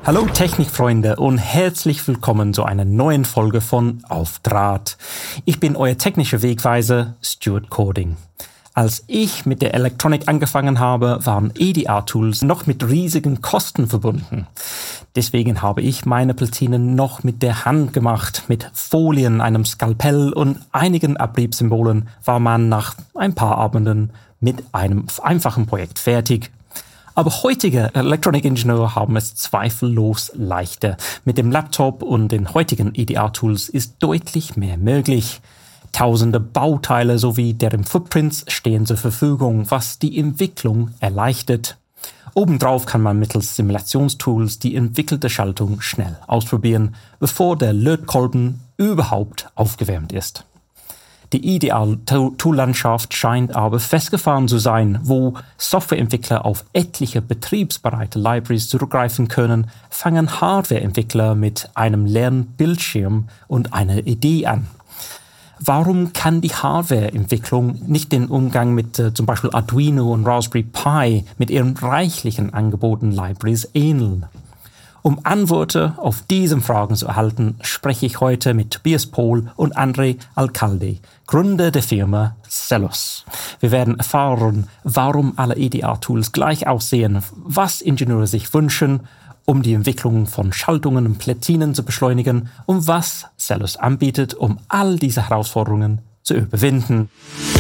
Hallo Technikfreunde und herzlich willkommen zu einer neuen Folge von Auf Draht. Ich bin euer technischer Wegweiser Stuart Cording. Als ich mit der Elektronik angefangen habe, waren EDR-Tools noch mit riesigen Kosten verbunden. Deswegen habe ich meine Platinen noch mit der Hand gemacht. Mit Folien, einem Skalpell und einigen Abriebsymbolen war man nach ein paar Abenden mit einem einfachen Projekt fertig. Aber heutige Elektronikingenieure haben es zweifellos leichter. Mit dem Laptop und den heutigen EDR-Tools ist deutlich mehr möglich. Tausende Bauteile sowie deren Footprints stehen zur Verfügung, was die Entwicklung erleichtert. Obendrauf kann man mittels Simulationstools die entwickelte Schaltung schnell ausprobieren, bevor der Lötkolben überhaupt aufgewärmt ist. Die EDR-Tool-Landschaft scheint aber festgefahren zu sein. Wo Softwareentwickler auf etliche betriebsbereite Libraries zurückgreifen können, fangen Hardwareentwickler mit einem leeren Bildschirm und einer Idee an. Warum kann die Hardwareentwicklung nicht den Umgang mit zum Beispiel Arduino und Raspberry Pi mit ihren reichlichen Angeboten Libraries ähneln? Um Antworten auf diese Fragen zu erhalten, spreche ich heute mit Tobias Pohl und André Alcalde, Gründer der Firma Celos. Wir werden erfahren, warum alle EDR-Tools gleich aussehen, was Ingenieure sich wünschen, um die Entwicklung von Schaltungen und Platinen zu beschleunigen und was Celos anbietet, um all diese Herausforderungen zu überwinden.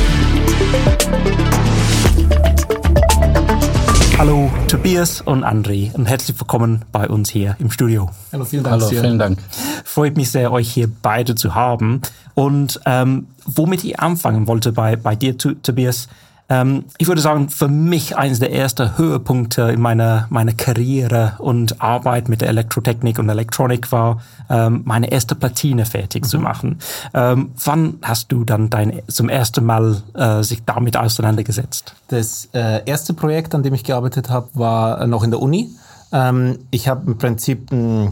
Hallo Tobias und André und herzlich willkommen bei uns hier im Studio. Hallo, vielen Dank. Hallo, vielen Dank. Freut mich sehr, euch hier beide zu haben. Und womit ich anfangen wollte bei dir, Tobias, ich würde sagen, für mich eines der ersten Höhepunkte in meiner Karriere und Arbeit mit der Elektrotechnik und Elektronik war, meine erste Platine fertig zu machen. Wann hast du dann zum ersten Mal sich damit auseinandergesetzt? Das erste Projekt, an dem ich gearbeitet habe, war noch in der Uni. Ich habe im Prinzip ein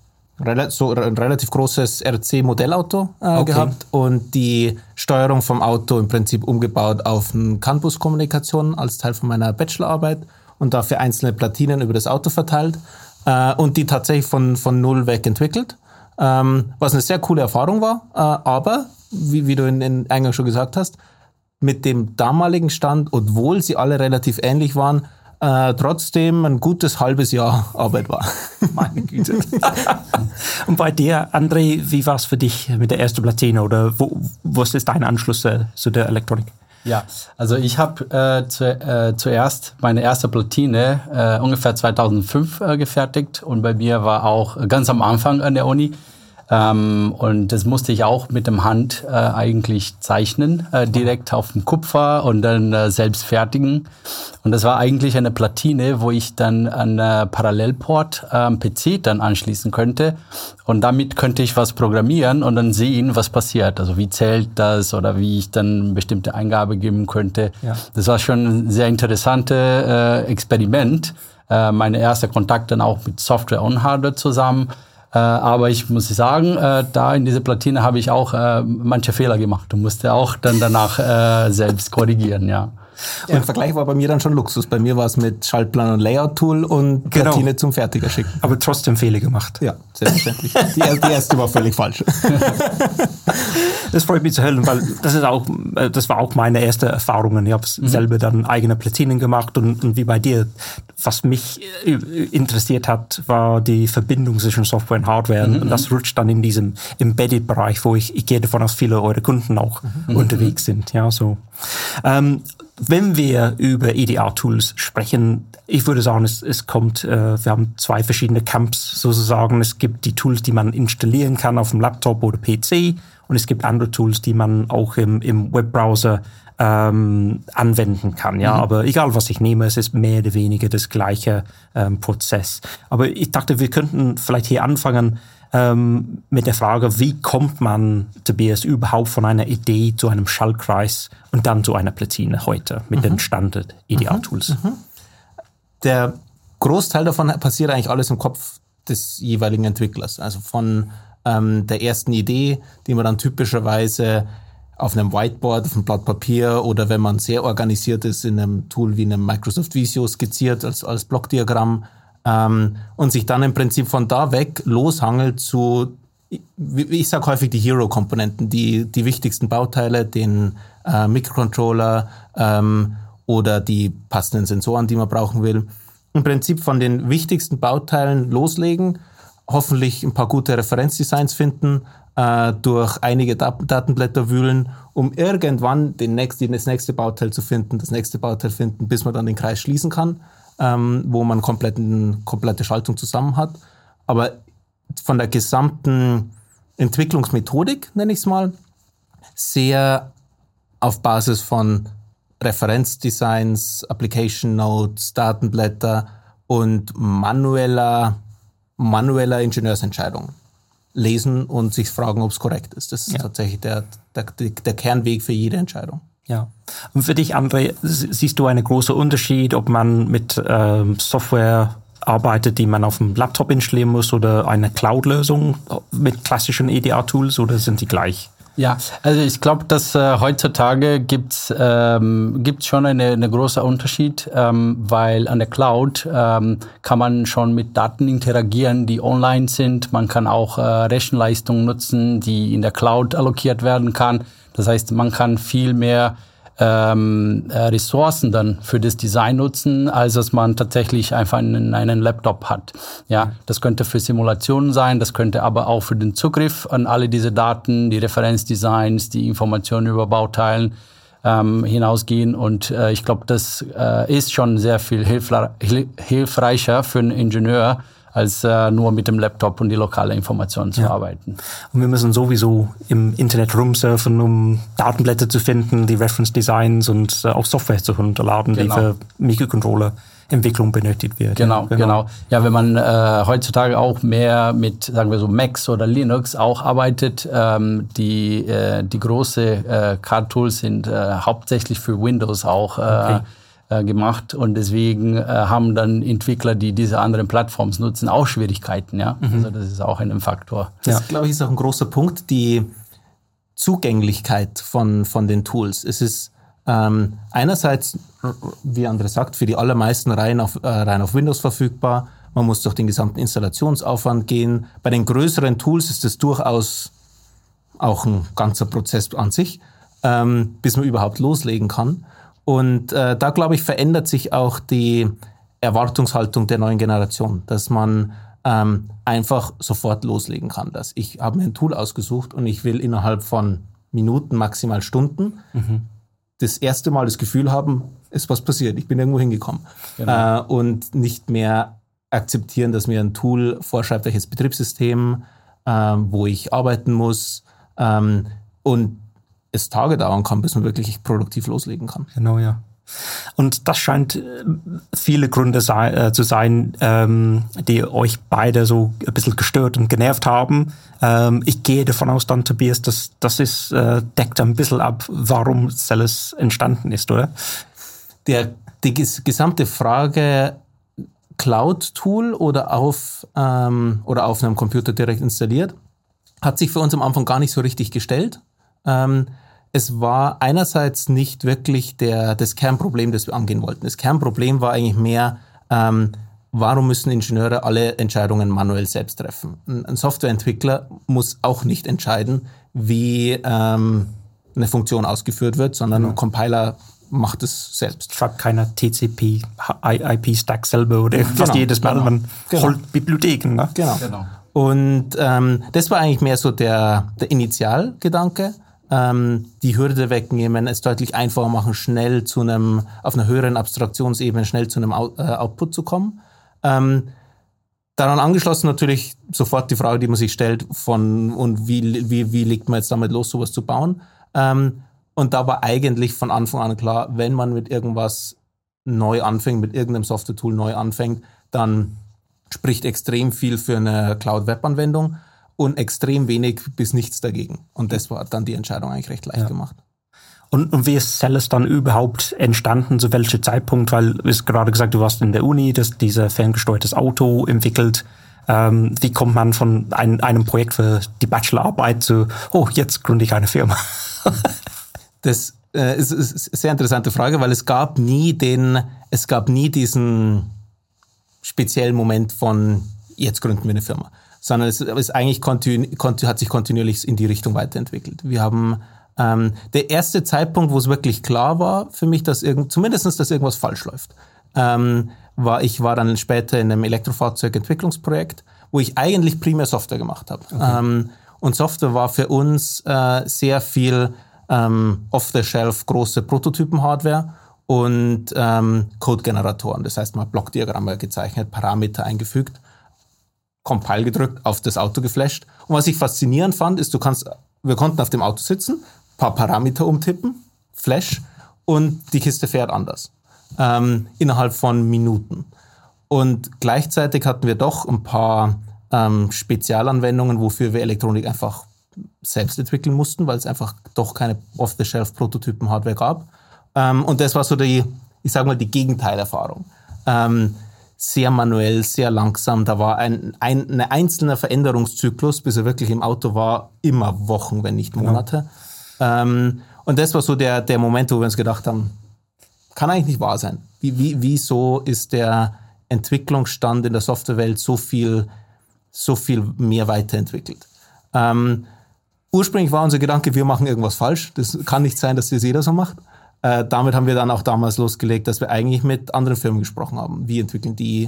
relativ großes RC-Modellauto gehabt und die Steuerung vom Auto im Prinzip umgebaut auf eine CAN-Bus-Kommunikation als Teil von meiner Bachelorarbeit und dafür einzelne Platinen über das Auto verteilt und die tatsächlich von null weg entwickelt, was eine sehr coole Erfahrung war, aber wie du in Eingang schon gesagt hast, mit dem damaligen Stand, obwohl sie alle relativ ähnlich waren, trotzdem ein gutes halbes Jahr Arbeit war. Meine Güte. Und bei dir, André, wie war es für dich mit der ersten Platine oder was ist dein Anschluss zu der Elektronik? Ja, also ich habe zuerst meine erste Platine ungefähr 2005 gefertigt und bei mir war auch ganz am Anfang an der Uni. Und das musste ich auch mit dem Hand eigentlich zeichnen, direkt auf dem Kupfer und dann selbst fertigen. Und das war eigentlich eine Platine, wo ich dann einen Parallelport am PC dann anschließen könnte. Und damit könnte ich was programmieren und dann sehen, was passiert. Also wie zählt das oder wie ich dann eine bestimmte Eingabe geben könnte. Ja. Das war schon ein sehr interessantes Experiment. Meine erste Kontakt dann auch mit Software und Hardware zusammen. Aber ich muss sagen, da in dieser Platine habe ich auch manche Fehler gemacht und musste auch dann danach selbst korrigieren, ja. Ja, im Vergleich war bei mir dann schon Luxus. Bei mir war es mit Schaltplan und Layout-Tool und Platine zum Fertiger schicken. Aber trotzdem Fehler gemacht. Ja, selbstverständlich. Die erste war völlig falsch. Das freut mich zu hören, weil das war auch meine erste Erfahrung. Ich habe selber dann eigene Platinen gemacht und wie bei dir. Was mich interessiert hat, war die Verbindung zwischen Software und Hardware. Und das rutscht dann in diesem Embedded-Bereich, wo ich gehe davon aus, viele eurer Kunden auch unterwegs sind. Ja, so. Wenn wir über EDR-Tools sprechen, ich würde sagen, es kommt, wir haben zwei verschiedene Camps sozusagen. Es gibt die Tools, die man installieren kann auf dem Laptop oder PC und es gibt andere Tools, die man auch im Webbrowser anwenden kann. Ja, aber egal was ich nehme, es ist mehr oder weniger das gleiche Prozess. Aber ich dachte, wir könnten vielleicht hier anfangen mit der Frage, wie kommt man, Tobias, überhaupt von einer Idee zu einem Schaltkreis und dann zu einer Platine heute mit den Standard-EDR-Tools? Der Großteil davon passiert eigentlich alles im Kopf des jeweiligen Entwicklers. Also von der ersten Idee, die man dann typischerweise auf einem Whiteboard, auf einem Blatt Papier oder wenn man sehr organisiert ist, in einem Tool wie einem Microsoft Visio skizziert als Blockdiagramm, und sich dann im Prinzip von da weg loshangelt zu, ich sage häufig die Hero-Komponenten, die wichtigsten Bauteile, den Mikrocontroller oder die passenden Sensoren, die man brauchen will. Im Prinzip von den wichtigsten Bauteilen loslegen, hoffentlich ein paar gute Referenzdesigns finden, durch einige Datenblätter wühlen, um irgendwann das nächste Bauteil zu finden, das nächste Bauteil finden, bis man dann den Kreis schließen kann, wo man komplette Schaltung zusammen hat. Aber von der gesamten Entwicklungsmethodik, nenne ich es mal, sehr auf Basis von Referenzdesigns, Application Notes, Datenblätter und manueller Ingenieursentscheidung lesen und sich fragen, ob es korrekt ist. Das ist tatsächlich der Kernweg für jede Entscheidung. Ja. Und für dich, André, siehst du einen großen Unterschied, ob man mit Software arbeitet, die man auf dem Laptop installieren muss, oder eine Cloud-Lösung mit klassischen EDA-Tools, oder sind die gleich? Ja, also ich glaube, dass heutzutage gibt's schon eine große Unterschied, weil an der Cloud kann man schon mit Daten interagieren, die online sind. Man kann auch Rechenleistung nutzen, die in der Cloud allokiert werden kann. Das heißt, man kann viel mehr Ressourcen dann für das Design nutzen, als dass man tatsächlich einfach einen Laptop hat. Ja, das könnte für Simulationen sein, das könnte aber auch für den Zugriff an alle diese Daten, die Referenzdesigns, die Informationen über Bauteilen hinausgehen. Und ich glaube, das ist schon sehr viel hilfreicher für einen Ingenieur, als nur mit dem Laptop und die lokale Information zu arbeiten. Und wir müssen sowieso im Internet rumsurfen, um Datenblätter zu finden, die Reference Designs und auch Software zu runterladen, die für Mikrocontroller-Entwicklung benötigt wird. Genau. Ja, wenn man heutzutage auch mehr mit, sagen wir so, Macs oder Linux auch arbeitet, die große CAD-Tools sind hauptsächlich für Windows auch gemacht, und deswegen haben dann Entwickler, die diese anderen Plattformen nutzen, auch Schwierigkeiten. Ja? Also das ist auch ein Faktor. Das, glaube ich, ist auch ein großer Punkt, die Zugänglichkeit von den Tools. Es ist einerseits, wie André sagt, für die allermeisten rein auf Windows verfügbar. Man muss durch den gesamten Installationsaufwand gehen. Bei den größeren Tools ist es durchaus auch ein ganzer Prozess an sich, bis man überhaupt loslegen kann. Und da, glaube ich, verändert sich auch die Erwartungshaltung der neuen Generation, dass man einfach sofort loslegen kann. Dass ich habe mir ein Tool ausgesucht und ich will innerhalb von Minuten, maximal Stunden, das erste Mal das Gefühl haben, ist was passiert, ich bin irgendwo hingekommen. Genau. Und nicht mehr akzeptieren, dass mir ein Tool vorschreibt, welches Betriebssystem, wo ich arbeiten muss, und es Tage dauern kann, bis man wirklich produktiv loslegen kann. Genau, ja. Und das scheint viele Gründe zu sein, die euch beide so ein bisschen gestört und genervt haben. Ich gehe davon aus, dann, Tobias, das ist, deckt ein bisschen ab, warum Celes entstanden ist, oder? Die gesamte Frage Cloud-Tool oder auf einem Computer direkt installiert, hat sich für uns am Anfang gar nicht so richtig gestellt. Es war einerseits nicht wirklich das Kernproblem, das wir angehen wollten. Das Kernproblem war eigentlich mehr, warum müssen Ingenieure alle Entscheidungen manuell selbst treffen? Ein Softwareentwickler muss auch nicht entscheiden, wie eine Funktion ausgeführt wird, sondern ein Compiler macht es selbst. Schreibt keiner TCP, IP-Stack selber oder fast jedes Mal. Man holt Bibliotheken. Ne? Genau. Und das war eigentlich mehr so der Initialgedanke. Die Hürde wegnehmen, es deutlich einfacher machen, schnell auf einer höheren Abstraktionsebene schnell zu einem Output zu kommen. Daran angeschlossen natürlich sofort die Frage, die man sich stellt, und wie legt man jetzt damit los, sowas zu bauen? Und da war eigentlich von Anfang an klar, wenn man mit irgendwas neu anfängt, mit irgendeinem Software-Tool neu anfängt, dann spricht extrem viel für eine Cloud-Web-Anwendung und extrem wenig bis nichts dagegen. Und das war dann die Entscheidung eigentlich recht leicht gemacht. Und wie ist Celes dann überhaupt entstanden? Zu welchem Zeitpunkt? Weil du hast gerade gesagt, du warst in der Uni, das dieser ferngesteuertes Auto entwickelt. Wie kommt man von einem Projekt für die Bachelorarbeit zu, jetzt gründe ich eine Firma? Das ist eine sehr interessante Frage, weil es gab nie diesen speziellen Moment von jetzt gründen wir eine Firma, sondern es ist eigentlich hat sich kontinuierlich in die Richtung weiterentwickelt. Wir haben der erste Zeitpunkt, wo es wirklich klar war für mich, dass zumindest irgendwas falsch läuft, ich war dann später in einem Elektrofahrzeugentwicklungsprojekt, wo ich eigentlich primär Software gemacht habe. Okay. Und Software war für uns sehr viel off-the-shelf große Prototypen-Hardware und Code-Generatoren. Das heißt, man hat Blockdiagramme gezeichnet, Parameter eingefügt, Compile gedrückt, auf das Auto geflasht. Und was ich faszinierend fand, ist, wir konnten auf dem Auto sitzen, ein paar Parameter umtippen, Flash, und die Kiste fährt anders. Innerhalb von Minuten. Und gleichzeitig hatten wir doch ein paar Spezialanwendungen, wofür wir Elektronik einfach selbst entwickeln mussten, weil es einfach doch keine Off-the-Shelf-Prototypen-Hardware gab. Und das war so die Gegenteilerfahrung. Sehr manuell, sehr langsam. Da war ein einzelner Veränderungszyklus, bis er wirklich im Auto war, immer Wochen, wenn nicht Monate. Und das war so der Moment, wo wir uns gedacht haben, kann eigentlich nicht wahr sein. Wieso ist der Entwicklungsstand in der Softwarewelt so viel mehr weiterentwickelt? Ursprünglich war unser Gedanke, wir machen irgendwas falsch. Das kann nicht sein, dass das jeder so macht. Damit haben wir dann auch damals losgelegt, dass wir eigentlich mit anderen Firmen gesprochen haben. Wie entwickeln die?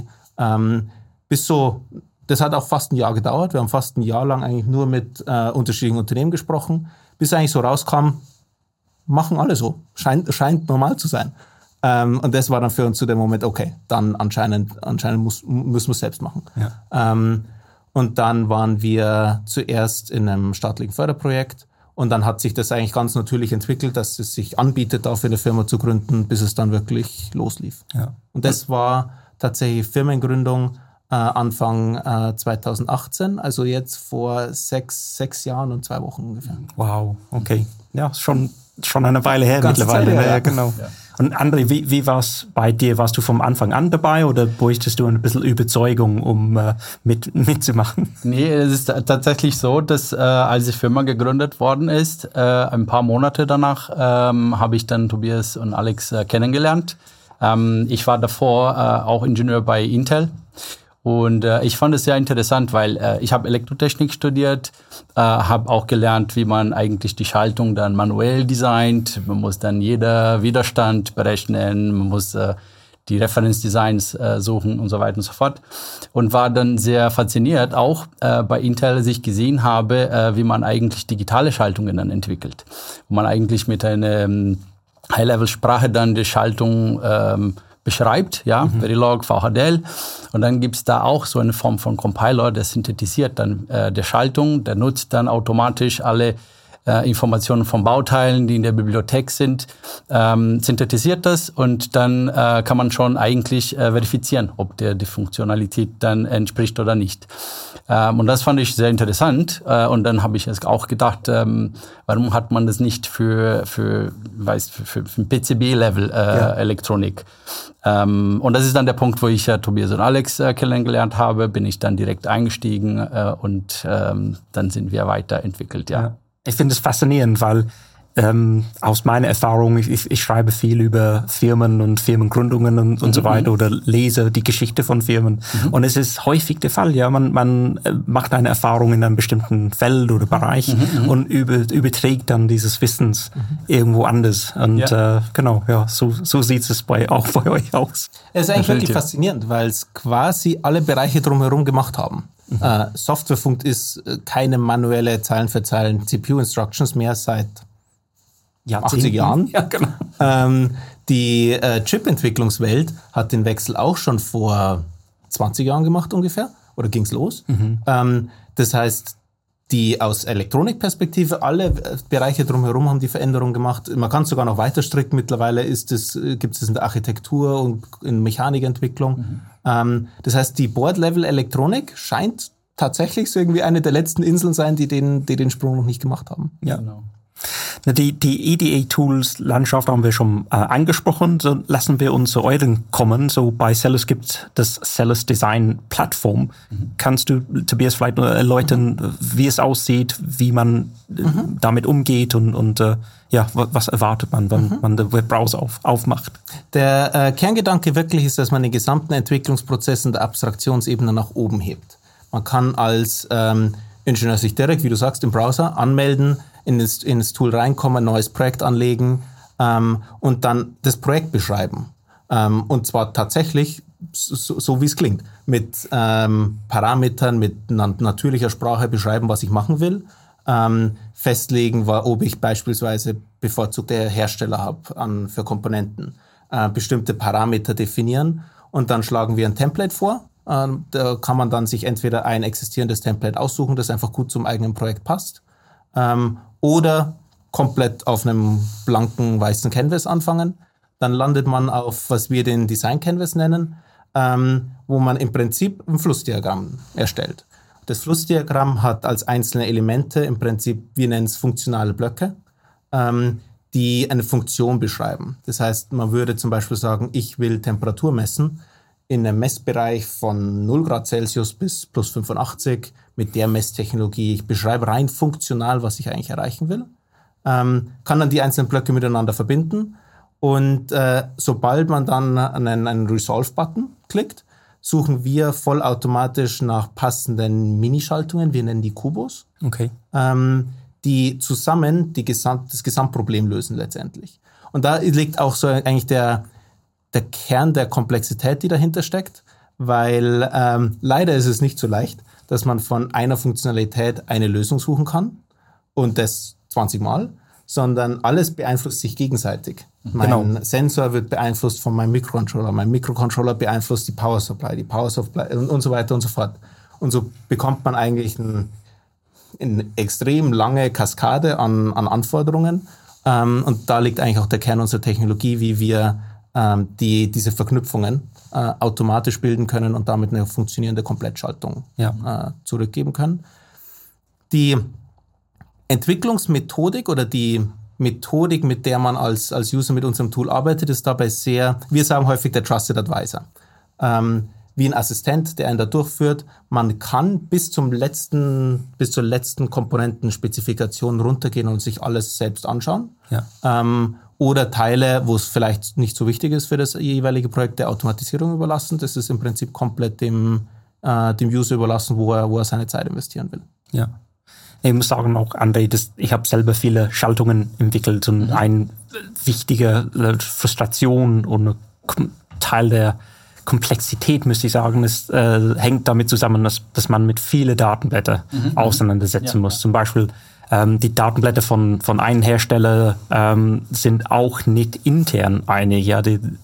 Das hat auch fast ein Jahr gedauert. Wir haben fast ein Jahr lang eigentlich nur mit unterschiedlichen Unternehmen gesprochen, bis eigentlich so rauskam, machen alle so. Scheint normal zu sein. Und das war dann für uns so der Moment, okay, dann anscheinend müssen wir es selbst machen. Ja. Und dann waren wir zuerst in einem staatlichen Förderprojekt und dann hat sich das eigentlich ganz natürlich entwickelt, dass es sich anbietet, dafür eine Firma zu gründen, bis es dann wirklich loslief. Ja. Und das war tatsächlich Firmengründung Anfang 2018, also jetzt vor 6 Jahren und 2 Wochen ungefähr. Wow, okay. Ja, schon eine Weile her mittlerweile. Ja, genau. Ja. Und André, wie war es bei dir? Warst du vom Anfang an dabei oder bräuchtest du ein bisschen Überzeugung, um mitzumachen? Nee, es ist tatsächlich so, dass als die Firma gegründet worden ist, ein paar Monate danach habe ich dann Tobias und Alex kennengelernt. Ich war davor auch Ingenieur bei Intel. Und ich fand es sehr interessant, weil ich habe Elektrotechnik studiert, habe auch gelernt, wie man eigentlich die Schaltung dann manuell designt. Man muss dann jeder Widerstand berechnen, man muss die Referenzdesigns suchen und so weiter und so fort. Und war dann sehr fasziniert, auch bei Intel, als ich gesehen habe, wie man eigentlich digitale Schaltungen dann entwickelt. Wo man eigentlich mit einer High-Level-Sprache dann die Schaltung beschreibt, ja, Verilog, VHDL. Und dann gibt's da auch so eine Form von Compiler, der synthetisiert dann der Schaltung, der nutzt dann automatisch alle Informationen von Bauteilen, die in der Bibliothek sind, synthetisiert das und dann kann man schon eigentlich verifizieren, ob die Funktionalität dann entspricht oder nicht. Und das fand ich sehr interessant. Und dann habe ich es auch gedacht, warum hat man das nicht für PCB-Level Elektronik? Und das ist dann der Punkt, wo ich Tobias und Alex kennengelernt habe, bin ich dann direkt eingestiegen und dann sind wir weiterentwickelt, ja. Ich finde es faszinierend, weil aus meiner Erfahrung, ich schreibe viel über Firmen und Firmengründungen und so weiter oder lese die Geschichte von Firmen. Und es ist häufig der Fall, ja, man macht eine Erfahrung in einem bestimmten Feld oder Bereich und überträgt dann dieses Wissens irgendwo anders. Und genau, ja, so sieht es auch bei euch aus. Es ist eigentlich wirklich faszinierend, weil es quasi alle Bereiche drumherum gemacht haben. Softwarefunk ist keine manuelle Zeilen für Zeilen CPU-Instructions mehr seit 80 Jahren. Ja, genau. Die Chip-Entwicklungswelt hat den Wechsel auch schon vor 20 Jahren gemacht ungefähr. Oder ging es los? Das heißt, die aus Elektronikperspektive, alle Bereiche drumherum haben die Veränderung gemacht. Man kann es sogar noch weiter stricken. Mittlerweile gibt es in der Architektur und in Mechanikentwicklung. Das heißt, die Board-Level-Elektronik scheint tatsächlich so irgendwie eine der letzten Inseln sein, die den Sprung noch nicht gemacht haben. Ja, genau. Die EDA-Tools-Landschaft haben wir schon angesprochen. So lassen wir uns zu euren kommen. So bei Celos gibt es das Celos Design Plattform. Kannst du, Tobias, vielleicht nur erläutern, wie es aussieht, wie man damit umgeht und was erwartet man, wenn man den Webbrowser aufmacht? Der Kerngedanke wirklich ist, dass man den gesamten Entwicklungsprozess in der Abstraktionsebene nach oben hebt. Man kann als Ingenieur sich direkt, wie du sagst, im Browser anmelden, in das Tool reinkommen, ein neues Projekt anlegen und dann das Projekt beschreiben. Und zwar tatsächlich so wie es klingt. Mit Parametern, mit natürlicher Sprache beschreiben, was ich machen will. Festlegen, ob ich beispielsweise bevorzugte Hersteller habe für Komponenten. Bestimmte Parameter definieren und dann schlagen wir ein Template vor. Da kann man dann sich entweder ein existierendes Template aussuchen, das einfach gut zum eigenen Projekt passt. Oder komplett auf einem blanken weißen Canvas anfangen. Dann landet man auf, was wir den Design Canvas nennen, wo man im Prinzip ein Flussdiagramm erstellt. Das Flussdiagramm hat als einzelne Elemente im Prinzip, wir nennen es funktionale Blöcke, die eine Funktion beschreiben. Das heißt, man würde zum Beispiel sagen, ich will Temperatur messen in einem Messbereich von 0 Grad Celsius bis plus 85 mit der Messtechnologie. Ich beschreibe rein funktional, was ich eigentlich erreichen will. Kann dann die einzelnen Blöcke miteinander verbinden und sobald man dann einen Resolve-Button klickt, suchen wir vollautomatisch nach passenden Minischaltungen, wir nennen die Kubos, die zusammen das Gesamtproblem lösen letztendlich. Und da liegt auch so eigentlich der Kern der Komplexität, die dahinter steckt, weil leider ist es nicht so leicht, dass man von einer Funktionalität eine Lösung suchen kann und das 20 Mal, sondern alles beeinflusst sich gegenseitig. Mein Sensor wird beeinflusst von meinem Mikrocontroller, mein Mikrocontroller beeinflusst die Power Supply und so weiter und so fort. Und so bekommt man eigentlich eine extrem lange Kaskade an Anforderungen. Und da liegt eigentlich auch der Kern unserer Technologie, wie wir diese Verknüpfungen automatisch bilden können und damit eine funktionierende Komplettschaltung zurückgeben können. Die Entwicklungsmethodik oder die Methodik, mit der man als User mit unserem Tool arbeitet, ist dabei wir sagen häufig der Trusted Advisor. Wie ein Assistent, der einen da durchführt. Man kann bis zur letzten Komponentenspezifikation runtergehen und sich alles selbst anschauen. Oder Teile, wo es vielleicht nicht so wichtig ist für das jeweilige Projekt, der Automatisierung überlassen. Das ist im Prinzip komplett dem User überlassen, wo er seine Zeit investieren will. Ja. Ich muss sagen auch, André, ich habe selber viele Schaltungen entwickelt und eine wichtige Frustration und Teil der Komplexität, müsste ich sagen, hängt damit zusammen, dass man mit vielen Datenblättern auseinandersetzen muss. Zum Beispiel die Datenblätter von einem Hersteller sind auch nicht intern einig. Ja,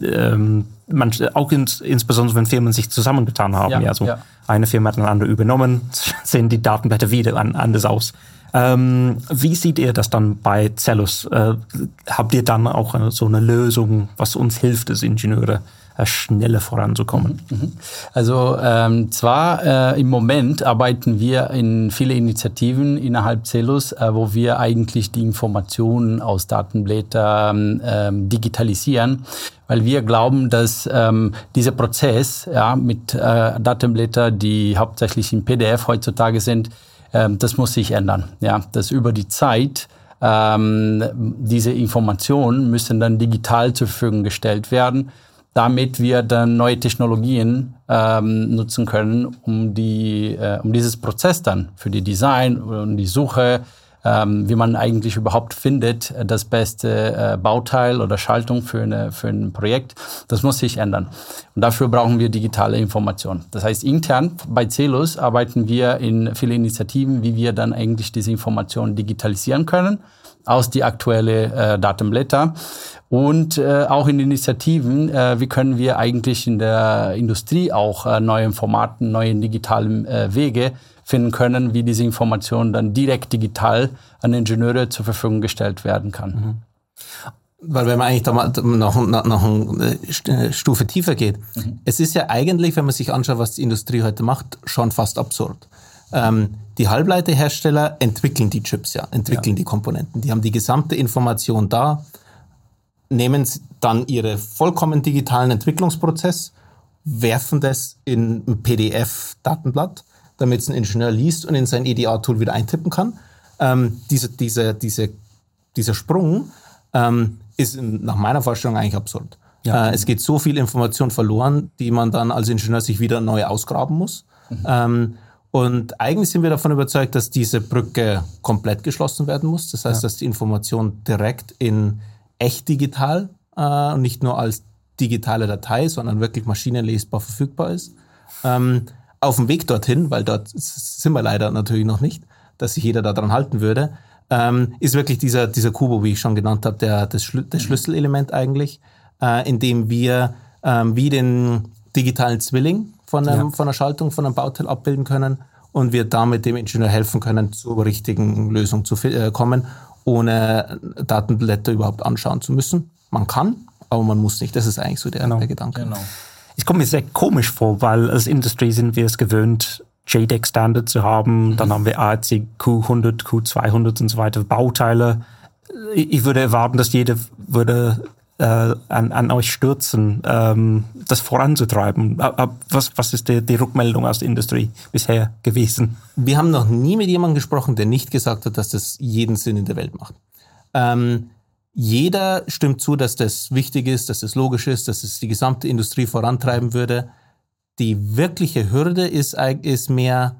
insbesondere wenn Firmen sich zusammengetan haben. Eine Firma hat eine andere übernommen, sehen die Datenblätter wieder anders aus. Wie seht ihr das dann bei Celos? Habt ihr dann auch so eine Lösung, was uns hilft, als Ingenieure schneller voranzukommen? Also zwar im Moment arbeiten wir in viele Initiativen innerhalb Celos, wo wir eigentlich die Informationen aus Datenblättern digitalisieren, weil wir glauben, dass dieser Prozess mit Datenblättern, die hauptsächlich in PDF heutzutage sind, das muss sich ändern. Ja, dass über die Zeit diese Informationen müssen dann digital zur Verfügung gestellt werden, damit wir dann neue Technologien nutzen können, um dieses Prozess dann für die Design und die Suche, wie man eigentlich überhaupt findet, das beste Bauteil oder Schaltung für ein Projekt, das muss sich ändern. Und dafür brauchen wir digitale Informationen. Das heißt, intern bei Celos arbeiten wir in viele Initiativen, wie wir dann eigentlich diese Informationen digitalisieren können aus die aktuellen Datenblätter. Und auch in Initiativen, wie können wir eigentlich in der Industrie auch neue Formaten, neue digitalen Wege finden können, wie diese Information dann direkt digital an Ingenieure zur Verfügung gestellt werden kann. Weil wenn man eigentlich da mal noch eine Stufe tiefer geht, es ist ja eigentlich, wenn man sich anschaut, was die Industrie heute macht, schon fast absurd. Die Halbleiterhersteller entwickeln die Chips, die Komponenten. Die haben die gesamte Information da, nehmen dann ihren vollkommen digitalen Entwicklungsprozess, werfen das in ein PDF-Datenblatt, damit es ein Ingenieur liest und in sein EDA-Tool wieder eintippen kann. Dieser Sprung ist nach meiner Vorstellung eigentlich absurd. Ja. Es geht so viel Information verloren, die man dann als Ingenieur sich wieder neu ausgraben muss. Und eigentlich sind wir davon überzeugt, dass diese Brücke komplett geschlossen werden muss. Das heißt, dass die Information direkt in echt digital und nicht nur als digitale Datei, sondern wirklich maschinenlesbar verfügbar ist. Auf dem Weg dorthin, weil dort sind wir leider natürlich noch nicht, dass sich jeder daran halten würde, ist wirklich dieser Kubo, wie ich schon genannt habe, das Schlüsselelement eigentlich, in dem wir wie den digitalen Zwilling von einer Schaltung, von einem Bauteil abbilden können und wir damit dem Ingenieur helfen können, zur richtigen Lösung zu kommen, ohne Datenblätter überhaupt anschauen zu müssen. Man kann, aber man muss nicht. Das ist eigentlich so der Gedanke. Genau. Es kommt mir sehr komisch vor, weil als Industrie sind wir es gewöhnt, JEDEC-Standard zu haben. Dann haben wir ARC Q100, Q200 und so weiter, Bauteile. Ich würde erwarten, dass jeder würde an euch stürzen, das voranzutreiben. Was ist die Rückmeldung aus der Industrie bisher gewesen? Wir haben noch nie mit jemandem gesprochen, der nicht gesagt hat, dass das jeden Sinn in der Welt macht. Jeder stimmt zu, dass das wichtig ist, dass das logisch ist, dass es die gesamte Industrie vorantreiben würde. Die wirkliche Hürde ist mehr,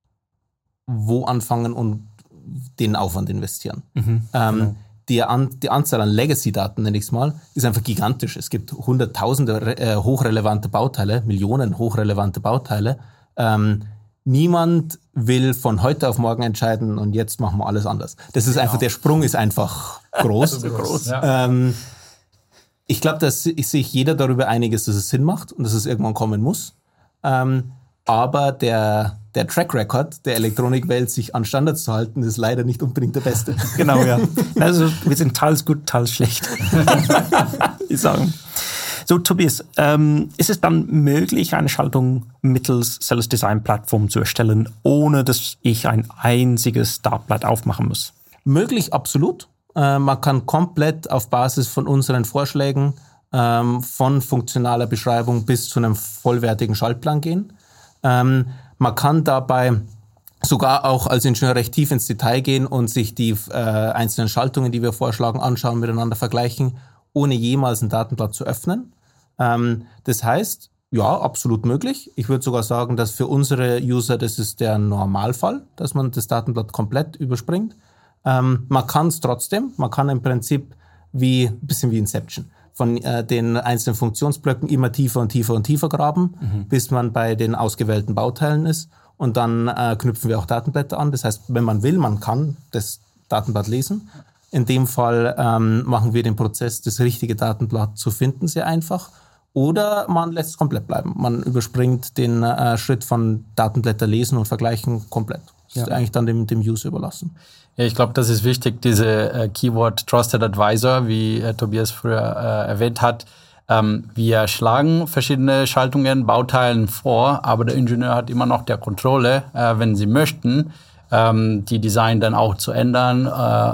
wo anfangen und den Aufwand investieren. Genau. Die Anzahl an Legacy-Daten, nenne ich es mal, ist einfach gigantisch. Es gibt hunderttausende hochrelevante Bauteile, Millionen hochrelevante Bauteile. Niemand will von heute auf morgen entscheiden und jetzt machen wir alles anders. Das ist einfach, der Sprung ist einfach groß. Ja. Ich glaube, dass sich jeder darüber einig ist, dass es Sinn macht und dass es irgendwann kommen muss. Aber der Track Record der Elektronikwelt, sich an Standards zu halten, ist leider nicht unbedingt der beste. Genau, ja. Also wir sind teils gut, teils schlecht. Ich sagen. So, Tobias, ist es dann möglich, eine Schaltung mittels Celis Design Plattform zu erstellen, ohne dass ich ein einziges Startblatt aufmachen muss? Möglich, absolut. Man kann komplett auf Basis von unseren Vorschlägen von funktionaler Beschreibung bis zu einem vollwertigen Schaltplan gehen. Man kann dabei sogar auch als Ingenieur recht tief ins Detail gehen und sich die einzelnen Schaltungen, die wir vorschlagen, anschauen, miteinander vergleichen, ohne jemals ein Datenblatt zu öffnen. Das heißt, ja, absolut möglich. Ich würde sogar sagen, dass für unsere User das ist der Normalfall, dass man das Datenblatt komplett überspringt. Man kann es trotzdem, man kann im Prinzip ein bisschen wie Inception, von den einzelnen Funktionsblöcken immer tiefer und tiefer und tiefer graben, bis man bei den ausgewählten Bauteilen ist. Und dann knüpfen wir auch Datenblätter an. Das heißt, wenn man will, man kann das Datenblatt lesen. In dem Fall machen wir den Prozess, das richtige Datenblatt zu finden, sehr einfach. Oder man lässt es komplett bleiben. Man überspringt den Schritt von Datenblätter lesen und vergleichen komplett. Das ist eigentlich dann dem User überlassen. Ja, ich glaube, das ist wichtig, diese Keyword Trusted Advisor, wie Tobias früher erwähnt hat. Wir schlagen verschiedene Schaltungen, Bauteilen vor, aber der Ingenieur hat immer noch die Kontrolle, wenn sie möchten, die Design dann auch zu ändern,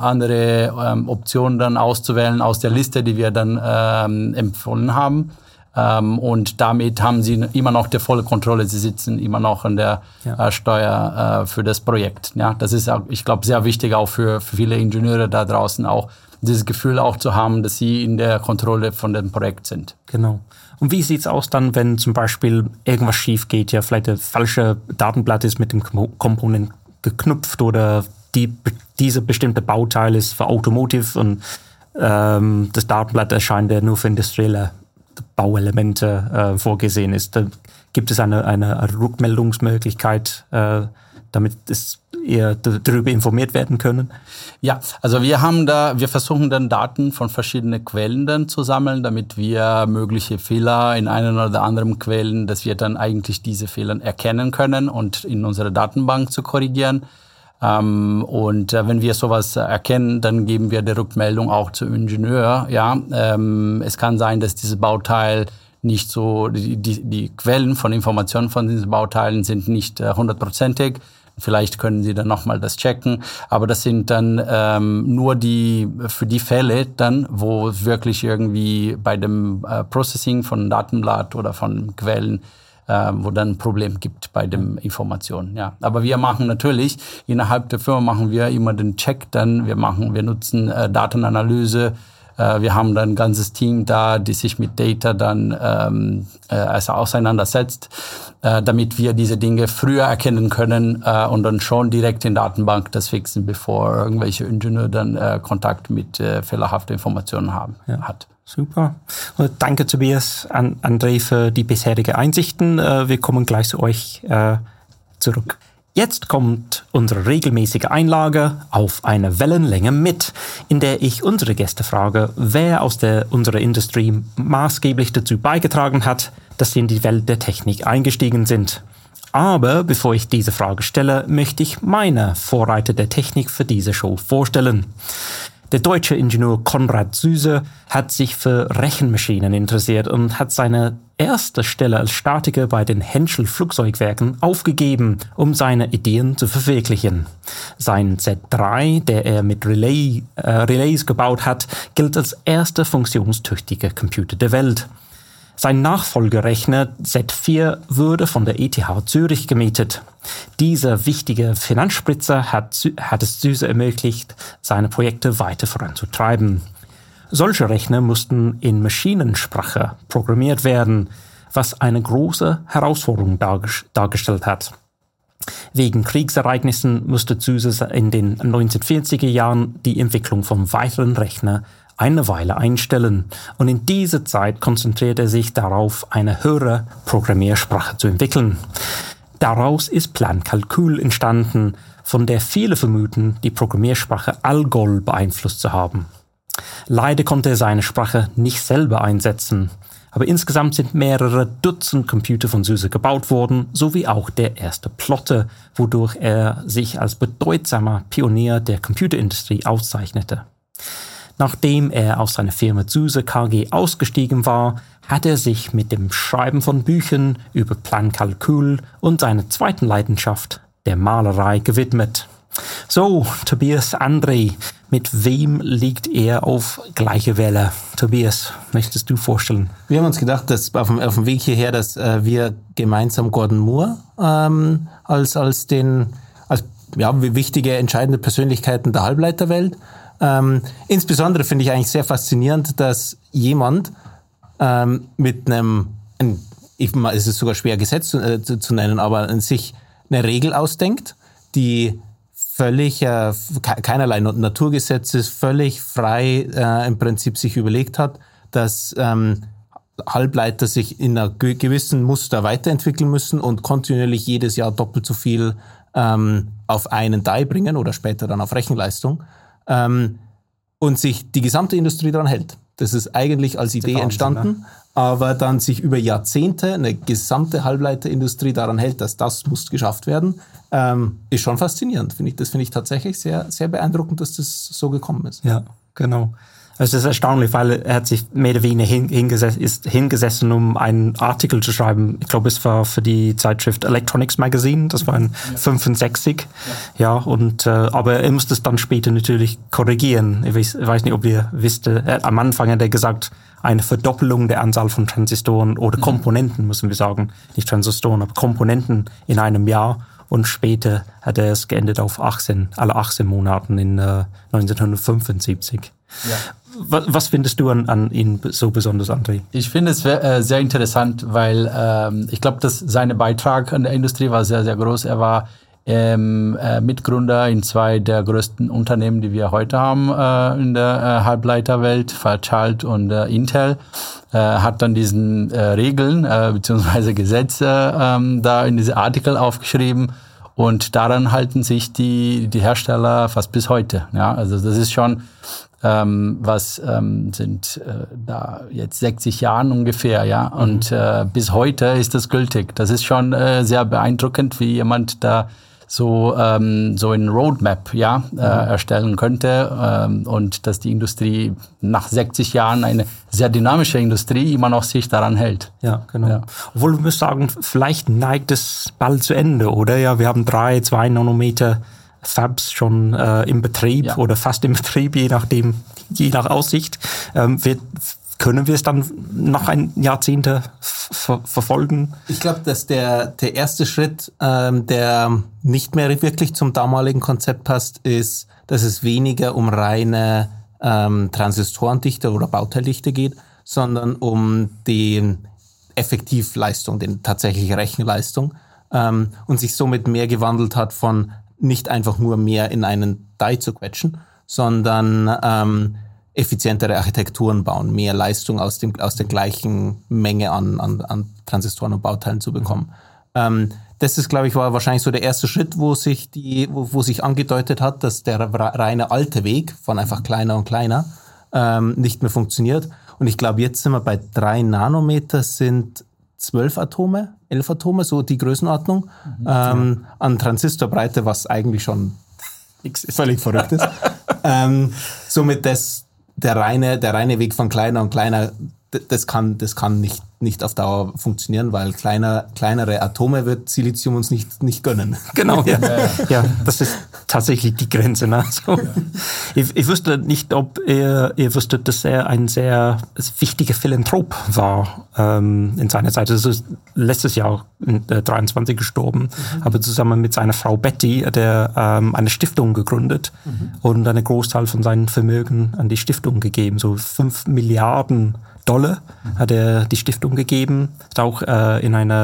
andere Optionen dann auszuwählen aus der Liste, die wir dann empfohlen haben. Und damit haben sie immer noch die volle Kontrolle. Sie sitzen immer noch an der Steuer für das Projekt. Ja, das ist, ich glaube, sehr wichtig auch für viele Ingenieure da draußen auch, dieses Gefühl auch zu haben, dass sie in der Kontrolle von dem Projekt sind. Genau. Und wie sieht's aus dann, wenn zum Beispiel irgendwas schief geht, ja, vielleicht das falsche Datenblatt ist mit dem Komponent geknüpft oder diese bestimmte Bauteil ist für Automotive und das Datenblatt erscheint ja nur für industrielle Bauelemente vorgesehen ist. Da gibt es eine Rückmeldungsmöglichkeit, damit ihr darüber informiert werden können? Ja, also wir versuchen dann Daten von verschiedenen Quellen dann zu sammeln, damit wir mögliche Fehler in einen oder anderen Quellen, dass wir dann eigentlich diese Fehler erkennen können und in unsere Datenbank zu korrigieren. Und wenn wir sowas erkennen, dann geben wir die Rückmeldung auch zum Ingenieur. Ja, es kann sein, dass dieses Bauteil nicht so, die Quellen von Informationen von diesen Bauteilen sind nicht 100%. Vielleicht können Sie dann nochmal das checken. Aber das sind dann nur für die Fälle dann, wo es wirklich irgendwie bei dem Processing von Datenblatt oder von Quellen, wo dann ein Problem gibt bei den Informationen. Ja. Aber wir machen natürlich, innerhalb der Firma machen wir immer den Check dann. Wir nutzen Datenanalyse. Wir haben dann ein ganzes Team da, die sich mit Data dann auseinandersetzt, damit wir diese Dinge früher erkennen können und dann schon direkt in der Datenbank das fixen, bevor irgendwelche Ingenieure dann Kontakt mit fehlerhaften Informationen hat. Super. Danke, Tobias, André, für die bisherigen Einsichten. Wir kommen gleich zu euch zurück. Jetzt kommt unsere regelmäßige Einlage auf eine Wellenlänge mit, in der ich unsere Gäste frage, wer aus unserer Industrie maßgeblich dazu beigetragen hat, dass sie in die Welt der Technik eingestiegen sind. Aber bevor ich diese Frage stelle, möchte ich meine Vorreiter der Technik für diese Show vorstellen. Der deutsche Ingenieur Konrad Zuse hat sich für Rechenmaschinen interessiert und hat seine erste Stelle als Statiker bei den Henschel Flugzeugwerken aufgegeben, um seine Ideen zu verwirklichen. Sein Z3, der er mit Relays gebaut hat, gilt als erster funktionstüchtiger Computer der Welt. Sein Nachfolgerechner Z4 wurde von der ETH Zürich gemietet. Dieser wichtige Finanzspritzer hat es Zuse ermöglicht, seine Projekte weiter voranzutreiben. Solche Rechner mussten in Maschinensprache programmiert werden, was eine große Herausforderung dargestellt hat. Wegen Kriegsereignissen musste Zuse in den 1940er Jahren die Entwicklung von weiteren Rechnern eine Weile einstellen, und in dieser Zeit konzentriert er sich darauf, eine höhere Programmiersprache zu entwickeln. Daraus ist Plankalkül entstanden, von der viele vermuten, die Programmiersprache Algol beeinflusst zu haben. Leider konnte er seine Sprache nicht selber einsetzen, aber insgesamt sind mehrere Dutzend Computer von Zuse gebaut worden, sowie auch der erste Plotter, wodurch er sich als bedeutsamer Pionier der Computerindustrie auszeichnete. Nachdem er aus seiner Firma Zuse KG ausgestiegen war, hat er sich mit dem Schreiben von Büchern über Plankalkül und seiner zweiten Leidenschaft, der Malerei, gewidmet. So, Tobias, André, mit wem liegt er auf gleicher Welle? Tobias, möchtest du vorstellen? Wir haben uns gedacht, dass auf dem Weg hierher, dass wir gemeinsam Gordon Moore als wichtige, entscheidende Persönlichkeiten der Halbleiterwelt. Insbesondere finde ich eigentlich sehr faszinierend, dass jemand mit es ist sogar schwer Gesetz zu nennen, aber sich eine Regel ausdenkt, die völlig keinerlei Naturgesetze, völlig frei im Prinzip sich überlegt hat, dass Halbleiter sich in einer gewissen Muster weiterentwickeln müssen und kontinuierlich jedes Jahr doppelt so viel auf einen Die bringen oder später dann auf Rechenleistung. Und sich die gesamte Industrie daran hält. Das ist eigentlich als Idee entstanden, aber dann sich über Jahrzehnte eine gesamte Halbleiterindustrie daran hält, dass das muss geschafft werden, ist schon faszinierend. Das finde ich tatsächlich sehr, sehr beeindruckend, dass das so gekommen ist. Ja, genau. Also es ist erstaunlich, weil er hat sich mehr oder weniger hingesessen, um einen Artikel zu schreiben. Ich glaube, es war für die Zeitschrift Electronics Magazine. Das war in 65. Ja, und aber er musste es dann später natürlich korrigieren. Ich weiß nicht, ob ihr wisst. Am Anfang hat er gesagt, eine Verdoppelung der Anzahl von Transistoren oder Komponenten, müssen wir sagen. Nicht Transistoren, aber Komponenten in einem Jahr. Und später hat er es geändert auf alle 18 Monaten in 1975. Ja. Was findest du an ihm so besonders, André? Ich finde es sehr interessant, weil ich glaube, dass sein Beitrag an der Industrie war sehr, sehr groß. Er war Mitgründer in 2 der größten Unternehmen, die wir heute haben in der Halbleiterwelt, Fairchild und Intel. Hat dann diesen Regeln bzw. Gesetze da in diese Artikel aufgeschrieben. Und daran halten sich die Hersteller fast bis heute. Ja, also das ist schon sind da jetzt 60 Jahren ungefähr, ja. Und bis heute ist das gültig. Das ist schon sehr beeindruckend, wie jemand da so ein Roadmap erstellen könnte und dass die Industrie nach 60 Jahren, eine sehr dynamische Industrie, immer noch sich daran hält. Ja, genau. Ja. Obwohl wir müssen sagen, vielleicht neigt es bald zu Ende, oder? Ja, wir haben 2 Nanometer Fabs schon im Betrieb oder fast im Betrieb, je nach Aussicht. Können wir es dann noch ein Jahrzehnte verfolgen? Ich glaube, dass der erste Schritt, der nicht mehr wirklich zum damaligen Konzept passt, ist, dass es weniger um reine Transistorendichte oder Bauteildichte geht, sondern um die Effektivleistung, die tatsächliche Rechenleistung und sich somit mehr gewandelt hat von nicht einfach nur mehr in einen Die zu quetschen, sondern effizientere Architekturen bauen, mehr Leistung aus der gleichen Menge an Transistoren und Bauteilen zu bekommen. Das ist, glaube ich, war wahrscheinlich so der erste Schritt, wo sich angedeutet hat, dass der reine alte Weg von einfach kleiner und kleiner nicht mehr funktioniert. Und ich glaube, jetzt sind wir bei 3 Nanometer, sind 11 Atome, so die Größenordnung, an Transistorbreite, was eigentlich schon völlig verrückt ist. Somit der reine Weg von kleiner und kleiner, das kann nicht auf Dauer funktionieren, weil kleinere Atome wird Silizium uns nicht gönnen. Genau, ja, das ist tatsächlich die Grenze. Ne? So. Ja. Ich wusste nicht, ob ihr wusstet, dass er ein sehr wichtiger Philanthrop war in seiner Zeit. Er ist letztes Jahr 23 gestorben, aber zusammen mit seiner Frau Betty hat er eine Stiftung gegründet und einen Großteil von seinem Vermögen an die Stiftung gegeben, so $5 Milliarden hat er die Stiftung gegeben, hat auch in einer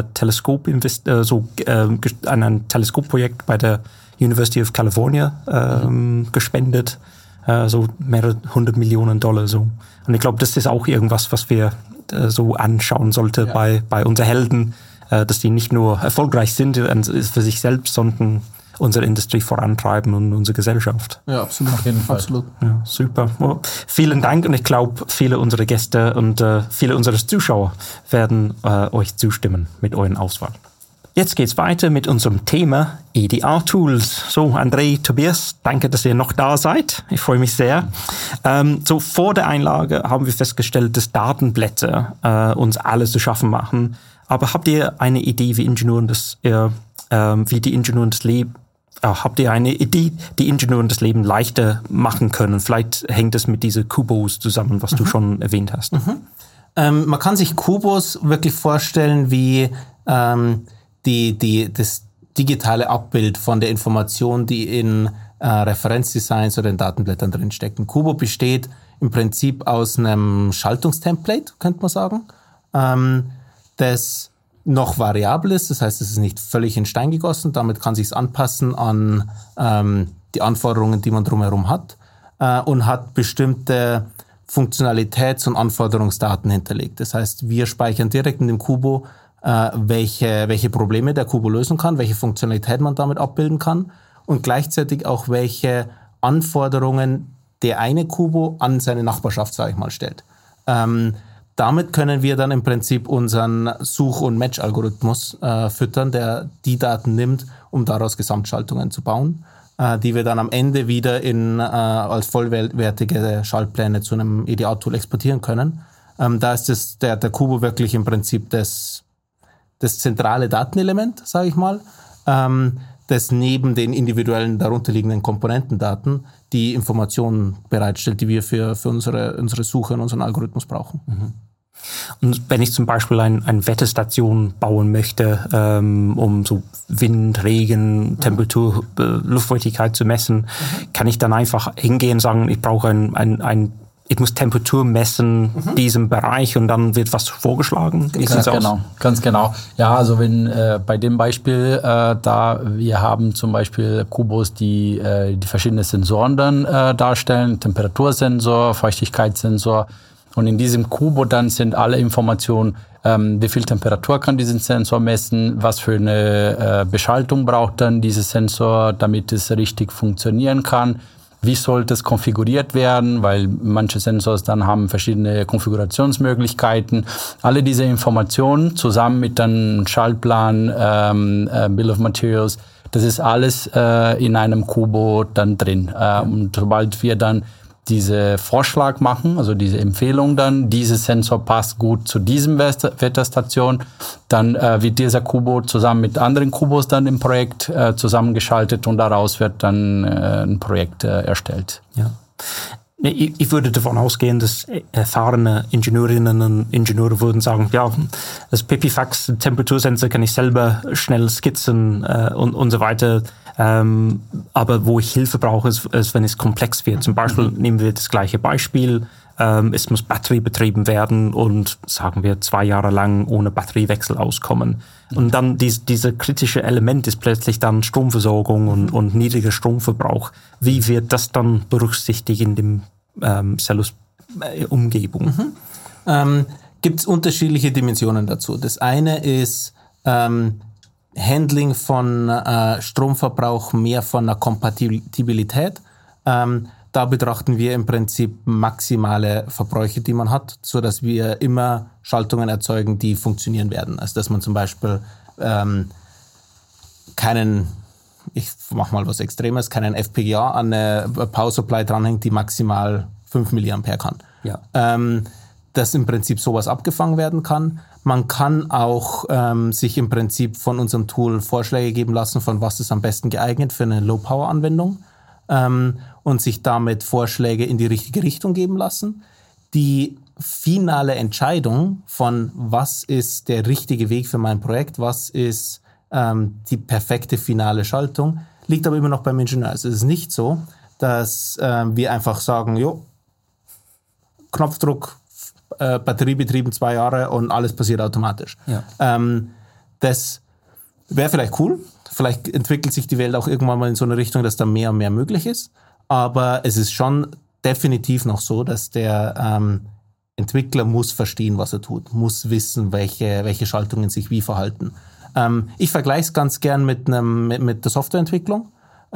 ein Teleskopprojekt bei der University of California gespendet, so mehrere $100 Millionen so. Und ich glaube, das ist auch irgendwas, was wir so anschauen sollten bei unseren Helden, dass die nicht nur erfolgreich sind für sich selbst, sondern unsere Industrie vorantreiben und unsere Gesellschaft. Ja, absolut. Auf jeden Fall. Absolut. Ja, super. Well, vielen Dank und ich glaube, viele unserer Gäste und viele unserer Zuschauer werden euch zustimmen mit euren Auswahl. Jetzt geht's weiter mit unserem Thema EDR-Tools. So, André, Tobias, danke, dass ihr noch da seid. Ich freue mich sehr. So, vor der Einlage haben wir festgestellt, dass Datenblätter uns alles zu schaffen machen. Aber habt ihr eine Idee, wie die Ingenieuren das Leben habt ihr eine Idee, die Ingenieuren das Leben leichter machen können? Vielleicht hängt es mit diesen Kubos zusammen, was du schon erwähnt hast. Man kann sich Kubos wirklich vorstellen wie das digitale Abbild von der Information, die in Referenzdesigns oder in Datenblättern drinsteckt. Ein Kubo besteht im Prinzip aus einem Schaltungstemplate, könnte man sagen, das noch variabel ist, das heißt, es ist nicht völlig in Stein gegossen, damit kann sich es anpassen an die Anforderungen, die man drumherum hat und hat bestimmte Funktionalitäts- und Anforderungsdaten hinterlegt. Das heißt, wir speichern direkt in dem Kubo, welche Probleme der Kubo lösen kann, welche Funktionalität man damit abbilden kann und gleichzeitig auch welche Anforderungen der eine Kubo an seine Nachbarschaft, sage ich mal, stellt. Damit können wir dann im Prinzip unseren Such- und Match-Algorithmus füttern, der die Daten nimmt, um daraus Gesamtschaltungen zu bauen, die wir dann am Ende wieder als vollwertige Schaltpläne zu einem EDA-Tool exportieren können. Da ist der Kubo wirklich im Prinzip das zentrale Datenelement, sage ich mal, das neben den individuellen darunterliegenden Komponentendaten die Informationen bereitstellt, die wir für unsere Suche und unseren Algorithmus brauchen. Und wenn ich zum Beispiel eine Wetterstation bauen möchte, um so Wind, Regen, Temperatur, Luftfeuchtigkeit zu messen, kann ich dann einfach hingehen und sagen, ich brauche ich muss Temperatur messen, diesem Bereich, und dann wird was vorgeschlagen? Ganz genau. Ja, also wenn bei dem Beispiel, wir haben zum Beispiel Kubos, die verschiedene Sensoren dann darstellen, Temperatursensor, Feuchtigkeitssensor, und in diesem Kubo dann sind alle Informationen, wie viel Temperatur kann diesen Sensor messen, was für eine Beschaltung braucht dann dieser Sensor, damit es richtig funktionieren kann. Wie sollte es konfiguriert werden, weil manche Sensors dann haben verschiedene Konfigurationsmöglichkeiten. Alle diese Informationen zusammen mit einem Schaltplan, Bill of Materials, Das ist alles in einem Kubo dann drin. Und sobald wir dann diese Vorschlag machen, also diese Empfehlung dann, dieser Sensor passt gut zu diesem Wetterstation, dann wird dieser Kubo zusammen mit anderen Kubos dann im Projekt zusammengeschaltet und daraus wird dann ein Projekt erstellt. Ja. Ich würde davon ausgehen, dass erfahrene Ingenieurinnen und Ingenieure würden sagen, ja, das Pipifax Temperatursensor kann ich selber schnell skizzen und so weiter. Aber wo ich Hilfe brauche, ist, wenn es komplex wird. Zum Beispiel nehmen wir das gleiche Beispiel. Es muss batteriebetrieben werden und sagen wir 2 Jahre lang ohne Batteriewechsel auskommen. Und dann dieser kritische Element ist plötzlich dann Stromversorgung und niedriger Stromverbrauch. Wie wird das dann berücksichtigt in dem Cellus-Umgebung? Gibt es unterschiedliche Dimensionen dazu. Das eine ist Handling von Stromverbrauch mehr von der Kompatibilität. Da betrachten wir im Prinzip maximale Verbräuche, die man hat, sodass wir immer Schaltungen erzeugen, die funktionieren werden. Also dass man zum Beispiel ich mache mal was Extremes, keinen FPGA an eine Power Supply dranhängt, die maximal 5 mA kann. Ja. Dass im Prinzip sowas abgefangen werden kann. Man kann auch sich im Prinzip von unserem Tool Vorschläge geben lassen, von was ist am besten geeignet für eine Low-Power-Anwendung. Und sich damit Vorschläge in die richtige Richtung geben lassen. Die finale Entscheidung von was ist der richtige Weg für mein Projekt, was ist die perfekte finale Schaltung, liegt aber immer noch beim Ingenieur. Also es ist nicht so, dass wir einfach sagen, Knopfdruck, batteriebetrieben 2 Jahre und alles passiert automatisch. Ja. Das wäre vielleicht cool. Vielleicht entwickelt sich die Welt auch irgendwann mal in so eine Richtung, dass da mehr und mehr möglich ist. Aber es ist schon definitiv noch so, dass der Entwickler muss verstehen, was er tut, muss wissen, welche Schaltungen sich wie verhalten. Ich vergleiche es ganz gern mit der Softwareentwicklung.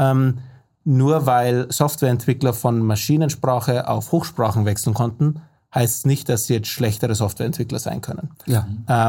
Nur weil Softwareentwickler von Maschinensprache auf Hochsprachen wechseln konnten, heißt es nicht, dass sie jetzt schlechtere Softwareentwickler sein können. Ja.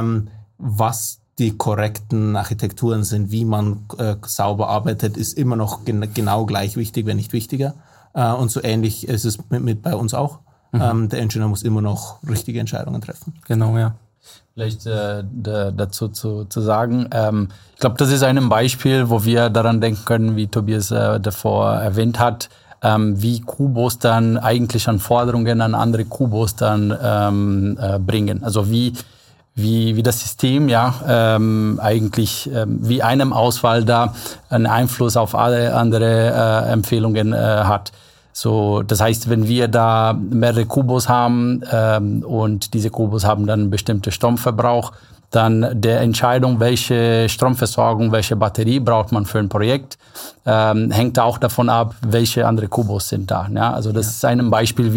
Was die korrekten Architekturen sind, wie man sauber arbeitet, ist immer noch genau gleich wichtig, wenn nicht wichtiger. Und so ähnlich ist es mit bei uns auch. Der Ingenieur muss immer noch richtige Entscheidungen treffen. Genau, ja. Vielleicht dazu zu sagen, ich glaube, das ist ein Beispiel, wo wir daran denken können, wie Tobias davor erwähnt hat, wie Kubos dann eigentlich Anforderungen an andere Kubos dann bringen. Also wie das System eigentlich wie einem Auswahl da einen Einfluss auf alle andere Empfehlungen hat. So, das heißt, wenn wir da mehrere Kubos haben und diese Kubos haben dann einen bestimmten Stromverbrauch, dann der Entscheidung, welche Stromversorgung, welche Batterie braucht man für ein Projekt, hängt auch davon ab, welche andere Kubos sind da. Ja? Also das ist ein Beispiel,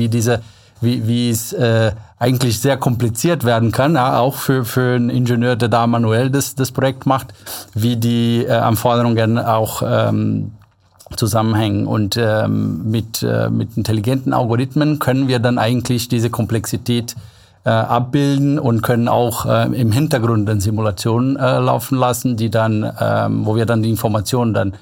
wie es eigentlich sehr kompliziert werden kann, auch für einen Ingenieur, der da manuell das Projekt macht, wie die Anforderungen auch zusammenhängen. Und mit intelligenten Algorithmen können wir dann eigentlich diese Komplexität abbilden und können auch im Hintergrund dann Simulationen laufen lassen, die dann, wo wir dann die Informationen dann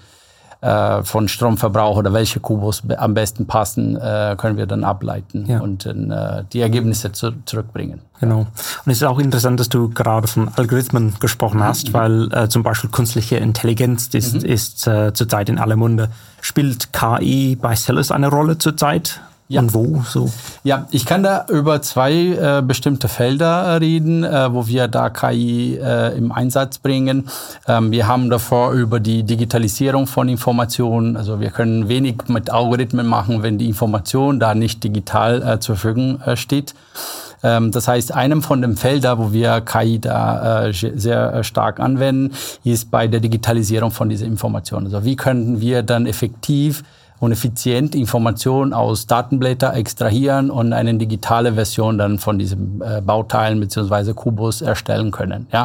von Stromverbrauch oder welche Kubos am besten passen, können wir dann ableiten und die Ergebnisse zurückbringen. Genau. Und es ist auch interessant, dass du gerade von Algorithmen gesprochen hast, weil zum Beispiel künstliche Intelligenz ist zurzeit in aller Munde. Spielt KI bei Cellus eine Rolle zurzeit? Ja. Und wo? So? Ja, ich kann da über 2 bestimmte Felder reden, wo wir da KI im Einsatz bringen. Wir haben davor über die Digitalisierung von Informationen, also wir können wenig mit Algorithmen machen, wenn die Information da nicht digital zur Verfügung steht. Das heißt, einem von den Feldern, wo wir KI da sehr stark anwenden, ist bei der Digitalisierung von dieser Information. Also wie können wir dann effektiv und effizient Informationen aus Datenblättern extrahieren und eine digitale Version dann von diesem Bauteilen bzw. Kubus erstellen können. Ja?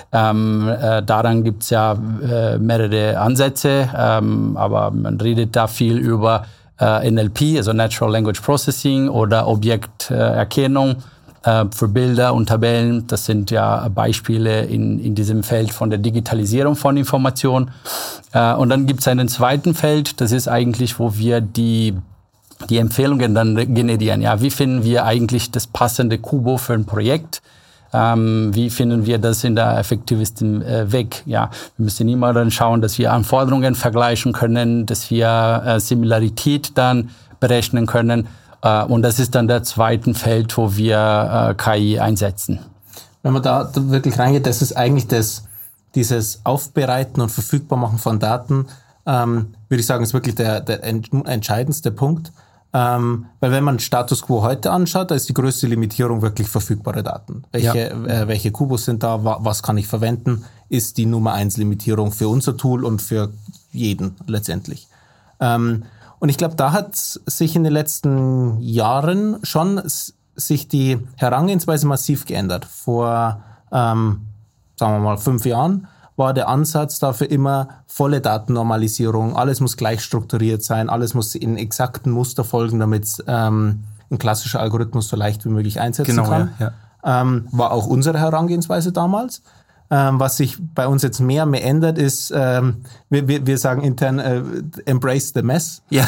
Daran gibt es ja mehrere Ansätze, aber man redet da viel über NLP, also Natural Language Processing oder Objekterkennung für Bilder und Tabellen. Das sind ja Beispiele in diesem Feld von der Digitalisierung von Informationen. Und dann gibt es einen zweiten Feld, das ist eigentlich, wo wir die Empfehlungen dann generieren. Ja, wie finden wir eigentlich das passende Kubo für ein Projekt? Wie finden wir das in der effektivsten Weg? Ja, wir müssen immer dann schauen, dass wir Anforderungen vergleichen können, dass wir Similarität dann berechnen können. Und das ist dann der zweite Feld, wo wir KI einsetzen. Wenn man da wirklich reingeht, das ist eigentlich dieses Aufbereiten und Verfügbarmachen von Daten, würde ich sagen, ist wirklich der entscheidendste Punkt. Weil wenn man Status Quo heute anschaut, da ist die größte Limitierung wirklich verfügbare Daten. Welche Kubos sind da, was kann ich verwenden, ist die Nummer 1 Limitierung für unser Tool und für jeden letztendlich. Und ich glaube, da hat sich in den letzten Jahren schon sich die Herangehensweise massiv geändert. Vor, sagen wir mal, 5 Jahren war der Ansatz dafür immer volle Datennormalisierung. Alles muss gleich strukturiert sein, alles muss in exakten Muster folgen, damit ein klassischer Algorithmus so leicht wie möglich einsetzen kann. Ja. War auch unsere Herangehensweise damals. Was sich bei uns jetzt mehr ändert, ist, wir sagen intern, embrace the mess. Ja.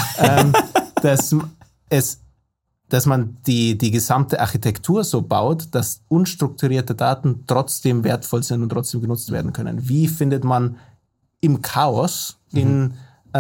Dass man die gesamte Architektur so baut, dass unstrukturierte Daten trotzdem wertvoll sind und trotzdem genutzt werden können. Wie findet man im Chaos, in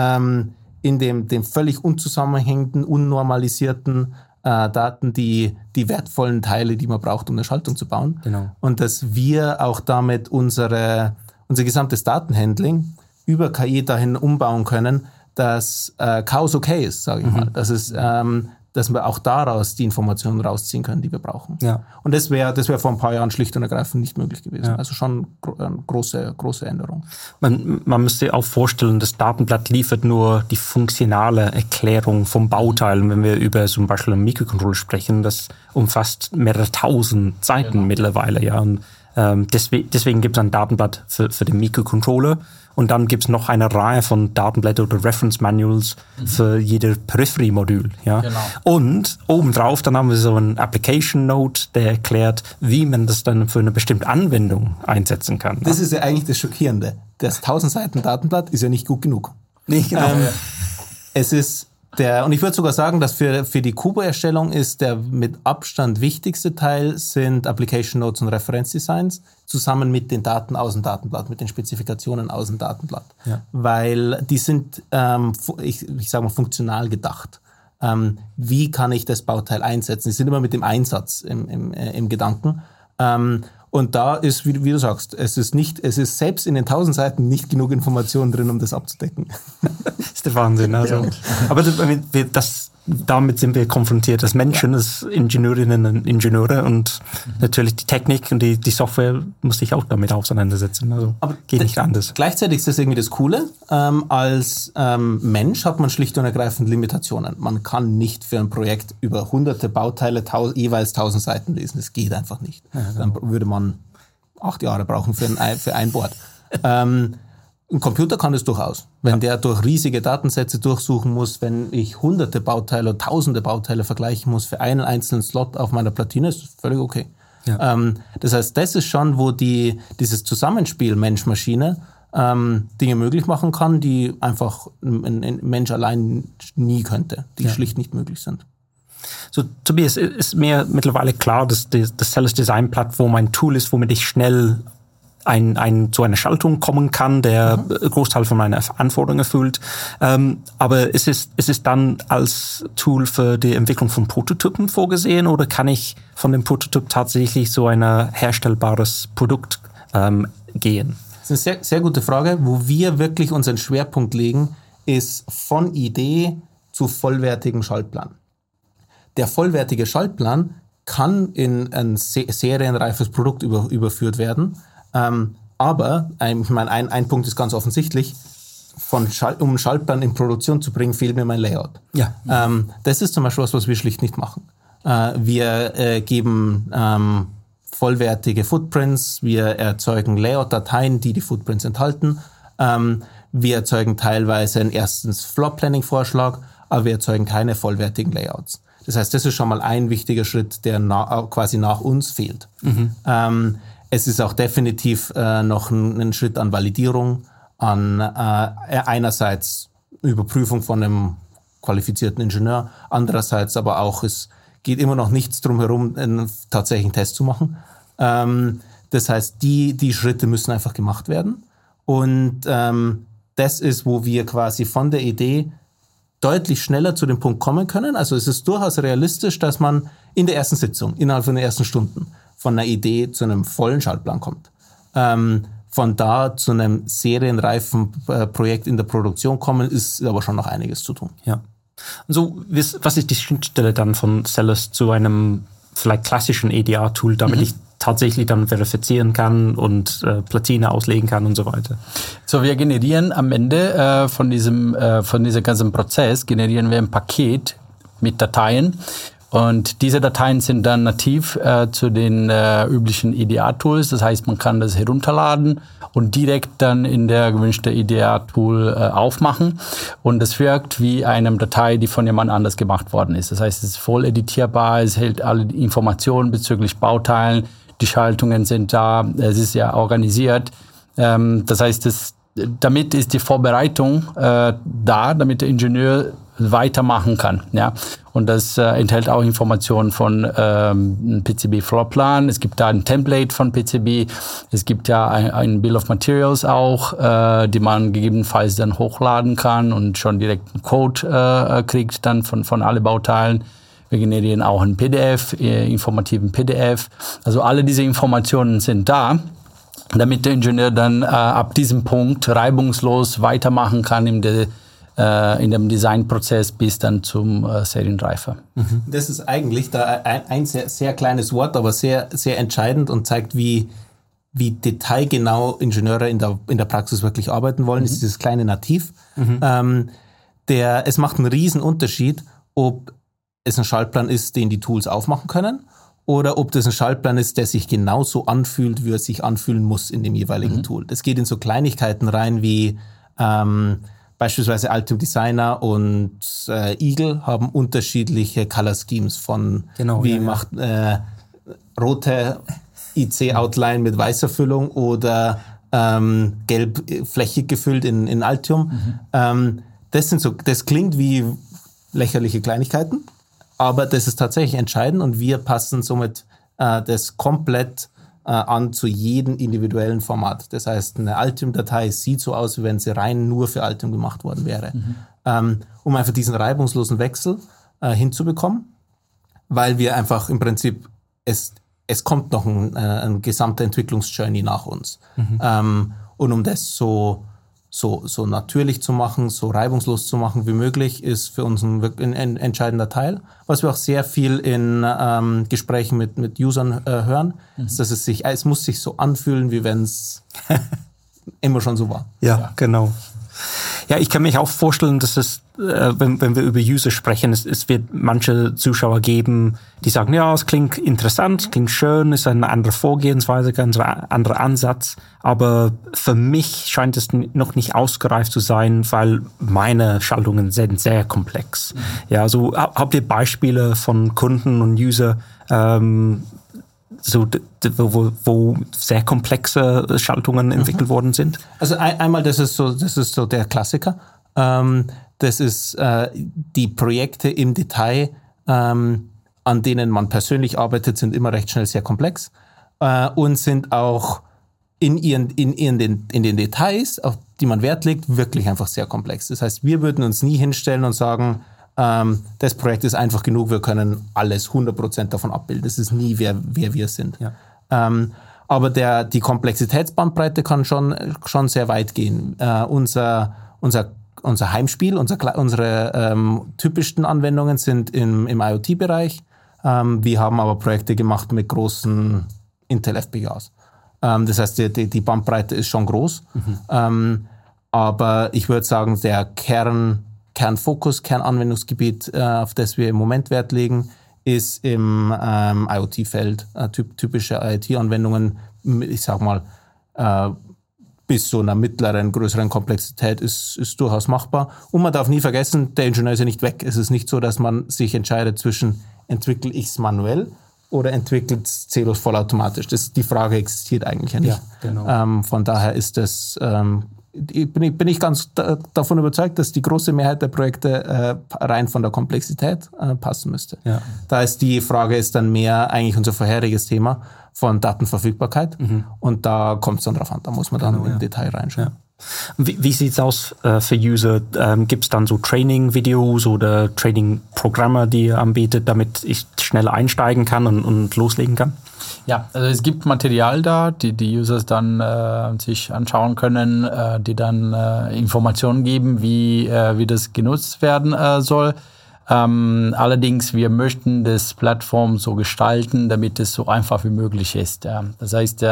dem völlig unzusammenhängenden, unnormalisierten Daten die wertvollen Teile, die man braucht, um eine Schaltung zu bauen. Genau. Und dass wir auch damit unser gesamtes Datenhandling über KI dahin umbauen können, dass Chaos okay ist, sage ich mal. Dass wir auch daraus die Informationen rausziehen können, die wir brauchen. Ja. Und das wäre vor ein paar Jahren schlicht und ergreifend nicht möglich gewesen. Ja. Also schon eine große Änderung. Man müsste auch vorstellen, das Datenblatt liefert nur die funktionale Erklärung vom Bauteil. Und wenn wir über zum Beispiel einen Mikrocontroller sprechen, das umfasst mehrere tausend Seiten mittlerweile. Ja. Und deswegen gibt es ein Datenblatt für den Mikrocontroller. Und dann gibt es noch eine Reihe von Datenblättern oder Reference Manuals für jede Periphery-Modul. Ja? Genau. Und obendrauf dann haben wir so einen Application Note, der erklärt, wie man das dann für eine bestimmte Anwendung einsetzen kann. Das ist ja eigentlich das Schockierende. Das 1000 Seiten Datenblatt ist ja nicht gut genug. Nicht genau. Es ist und ich würde sogar sagen, dass für die Kubo-Erstellung ist der mit Abstand wichtigste Teil sind Application Notes und Referenzdesigns zusammen mit den Daten aus dem Datenblatt, mit den Spezifikationen aus dem Datenblatt. Ja. Weil die sind, ich sage mal, funktional gedacht. Wie kann ich das Bauteil einsetzen? Die sind immer mit dem Einsatz im Gedanken. Und da ist, wie du sagst, es ist selbst in den 1000 Seiten nicht genug Informationen drin, um das abzudecken. Das ist der Wahnsinn. Also. Ja. Aber damit sind wir konfrontiert als Menschen, als Ingenieurinnen und Ingenieure und natürlich die Technik und die Software muss sich auch damit auseinandersetzen. Also aber geht nicht anders. Gleichzeitig ist das irgendwie das Coole. Als Mensch hat man schlicht und ergreifend Limitationen. Man kann nicht für ein Projekt über hunderte Bauteile jeweils 1000 Seiten lesen. Das geht einfach nicht. Ja, genau. Dann würde man 8 Jahre brauchen für ein Board. Ein Computer kann das durchaus. Wenn der durch riesige Datensätze durchsuchen muss, wenn ich hunderte Bauteile oder tausende Bauteile vergleichen muss für einen einzelnen Slot auf meiner Platine, ist das völlig okay. Ja. Das heißt, das ist schon, wo dieses Zusammenspiel Mensch-Maschine Dinge möglich machen kann, die einfach ein Mensch allein nie könnte, die schlicht nicht möglich sind. So, Tobias, ist mir mittlerweile klar, dass das Celis Design Plattform ein Tool ist, womit ich schnell zu einer Schaltung kommen kann, der Großteil von meiner Anforderungen erfüllt. Aber ist es dann als Tool für die Entwicklung von Prototypen vorgesehen oder kann ich von dem Prototyp tatsächlich so ein herstellbares Produkt gehen? Das ist eine sehr, sehr gute Frage. Wo wir wirklich unseren Schwerpunkt legen, ist von Idee zu vollwertigem Schaltplan. Der vollwertige Schaltplan kann in ein serienreifes Produkt überführt werden. Aber ich meine, ein Punkt ist ganz offensichtlich, um einen Schaltplan in Produktion zu bringen, fehlt mir mein Layout. Ja. Das ist zum Beispiel was wir schlicht nicht machen. Wir geben vollwertige Footprints, wir erzeugen Layout-Dateien, die Footprints enthalten. Wir erzeugen teilweise einen ersten Floor-Planning-Vorschlag, aber wir erzeugen keine vollwertigen Layouts. Das heißt, das ist schon mal ein wichtiger Schritt, der quasi nach uns fehlt. Es ist auch definitiv noch ein Schritt an Validierung, an einerseits Überprüfung von einem qualifizierten Ingenieur, andererseits aber auch, es geht immer noch nichts drum herum, einen tatsächlichen Test zu machen. Das heißt, die Schritte müssen einfach gemacht werden. Und das ist, wo wir quasi von der Idee deutlich schneller zu dem Punkt kommen können. Also es ist durchaus realistisch, dass man in der ersten Sitzung, innerhalb von den ersten Stunden, von einer Idee zu einem vollen Schaltplan kommt. Von da zu einem serienreifen Projekt in der Produktion kommen, ist aber schon noch einiges zu tun. Ja. Also, was ist die Schnittstelle dann von Celes zu einem vielleicht klassischen EDA-Tool, damit ich tatsächlich dann verifizieren kann und Platine auslegen kann und so weiter? So, wir generieren am Ende von diesem ganzen Prozess, generieren wir ein Paket mit Dateien. Und diese Dateien sind dann nativ zu den üblichen EDA-Tools. Das heißt, man kann das herunterladen und direkt dann in der gewünschten EDA-Tool aufmachen. Und das wirkt wie eine Datei, die von jemand anders gemacht worden ist. Das heißt, es ist voll editierbar, es hält alle Informationen bezüglich Bauteilen, die Schaltungen sind da, es ist ja organisiert. Das heißt, damit ist die Vorbereitung da, damit der Ingenieur weitermachen kann. Ja? Und das enthält auch Informationen von PCB-Floorplan. Es gibt da ein Template von PCB. Es gibt ja ein Bill of Materials auch, die man gegebenenfalls dann hochladen kann und schon direkt einen Code kriegt dann von alle Bauteilen. Wir generieren auch ein PDF, informativen PDF. Also alle diese Informationen sind da, damit der Ingenieur dann ab diesem Punkt reibungslos weitermachen kann in dem Designprozess bis dann zum Serienreife. Das ist eigentlich da ein sehr, sehr kleines Wort, aber sehr, sehr entscheidend und zeigt, wie detailgenau Ingenieure in der Praxis wirklich arbeiten wollen. Das ist dieses kleine Nativ. Es macht einen riesen Unterschied, ob es ein Schaltplan ist, den die Tools aufmachen können, oder ob das ein Schaltplan ist, der sich genauso anfühlt, wie er sich anfühlen muss in dem jeweiligen Tool. Das geht in so Kleinigkeiten rein wie beispielsweise Altium Designer und Eagle haben unterschiedliche Color Schemes von macht rote IC-Outline mit weißer Füllung oder gelb flächig gefüllt in Altium. Das klingt wie lächerliche Kleinigkeiten, aber das ist tatsächlich entscheidend und wir passen somit das komplett an zu jedem individuellen Format. Das heißt, eine Altium-Datei sieht so aus, wie wenn sie rein nur für Altium gemacht worden wäre. Um einfach diesen reibungslosen Wechsel hinzubekommen, weil wir einfach im Prinzip, es kommt noch ein gesamter Entwicklungsjourney nach uns. Und um das so natürlich zu machen, so reibungslos zu machen wie möglich, ist für uns ein entscheidender Teil. Was wir auch sehr viel in Gesprächen mit Usern hören, ist, dass es muss sich so anfühlen, wie wenn es immer schon so war. Ja, genau. Ja, ich kann mich auch vorstellen, dass es, wenn wir über User sprechen, es wird manche Zuschauer geben, die sagen, ja, es klingt interessant, klingt schön, ist eine andere Vorgehensweise, ganz anderer Ansatz, aber für mich scheint es noch nicht ausgereift zu sein, weil meine Schaltungen sind sehr komplex. Ja, also habt ihr Beispiele von Kunden und User, wo sehr komplexe Schaltungen entwickelt worden sind? Also einmal, das ist so der Klassiker. Das ist die Projekte im Detail, an denen man persönlich arbeitet, sind immer recht schnell sehr komplex und sind auch in den Details, auf die man Wert legt, wirklich einfach sehr komplex. Das heißt, wir würden uns nie hinstellen und sagen, das Projekt ist einfach genug, wir können alles 100% davon abbilden. Das ist nie, wer wir sind. Ja. Aber die Komplexitätsbandbreite kann schon sehr weit gehen. Unser Heimspiel, unsere typischsten Anwendungen sind im IoT-Bereich. Wir haben aber Projekte gemacht mit großen Intel FPGAs. Das heißt, die Bandbreite ist schon groß. Aber ich würde sagen, der Kernfokus, Kernanwendungsgebiet, auf das wir im Moment Wert legen, ist im IoT-Feld. Typische IoT-Anwendungen, ich sag mal, bis zu einer mittleren, größeren Komplexität ist durchaus machbar. Und man darf nie vergessen, der Ingenieur ist ja nicht weg. Es ist nicht so, dass man sich entscheidet zwischen, entwickle ich es manuell oder entwickelt es C++ vollautomatisch. Die Frage existiert eigentlich ja nicht. Ja, genau. Von daher ist das, bin ich ganz davon überzeugt, dass die große Mehrheit der Projekte rein von der Komplexität passen müsste. Ja. Da ist die Frage ist dann mehr eigentlich unser vorheriges Thema von Datenverfügbarkeit. Und da kommt es dann drauf an. Da muss man dann im Detail reinschauen. Ja. Wie sieht es aus für User? Gibt es dann so Training-Videos oder Training-Programme, die ihr anbietet, damit ich schnell einsteigen kann und loslegen kann? Ja, also es gibt Material da, die Users dann sich anschauen können, die dann Informationen geben, wie das genutzt werden soll. Allerdings, wir möchten das Plattform so gestalten, damit es so einfach wie möglich ist. Das heißt,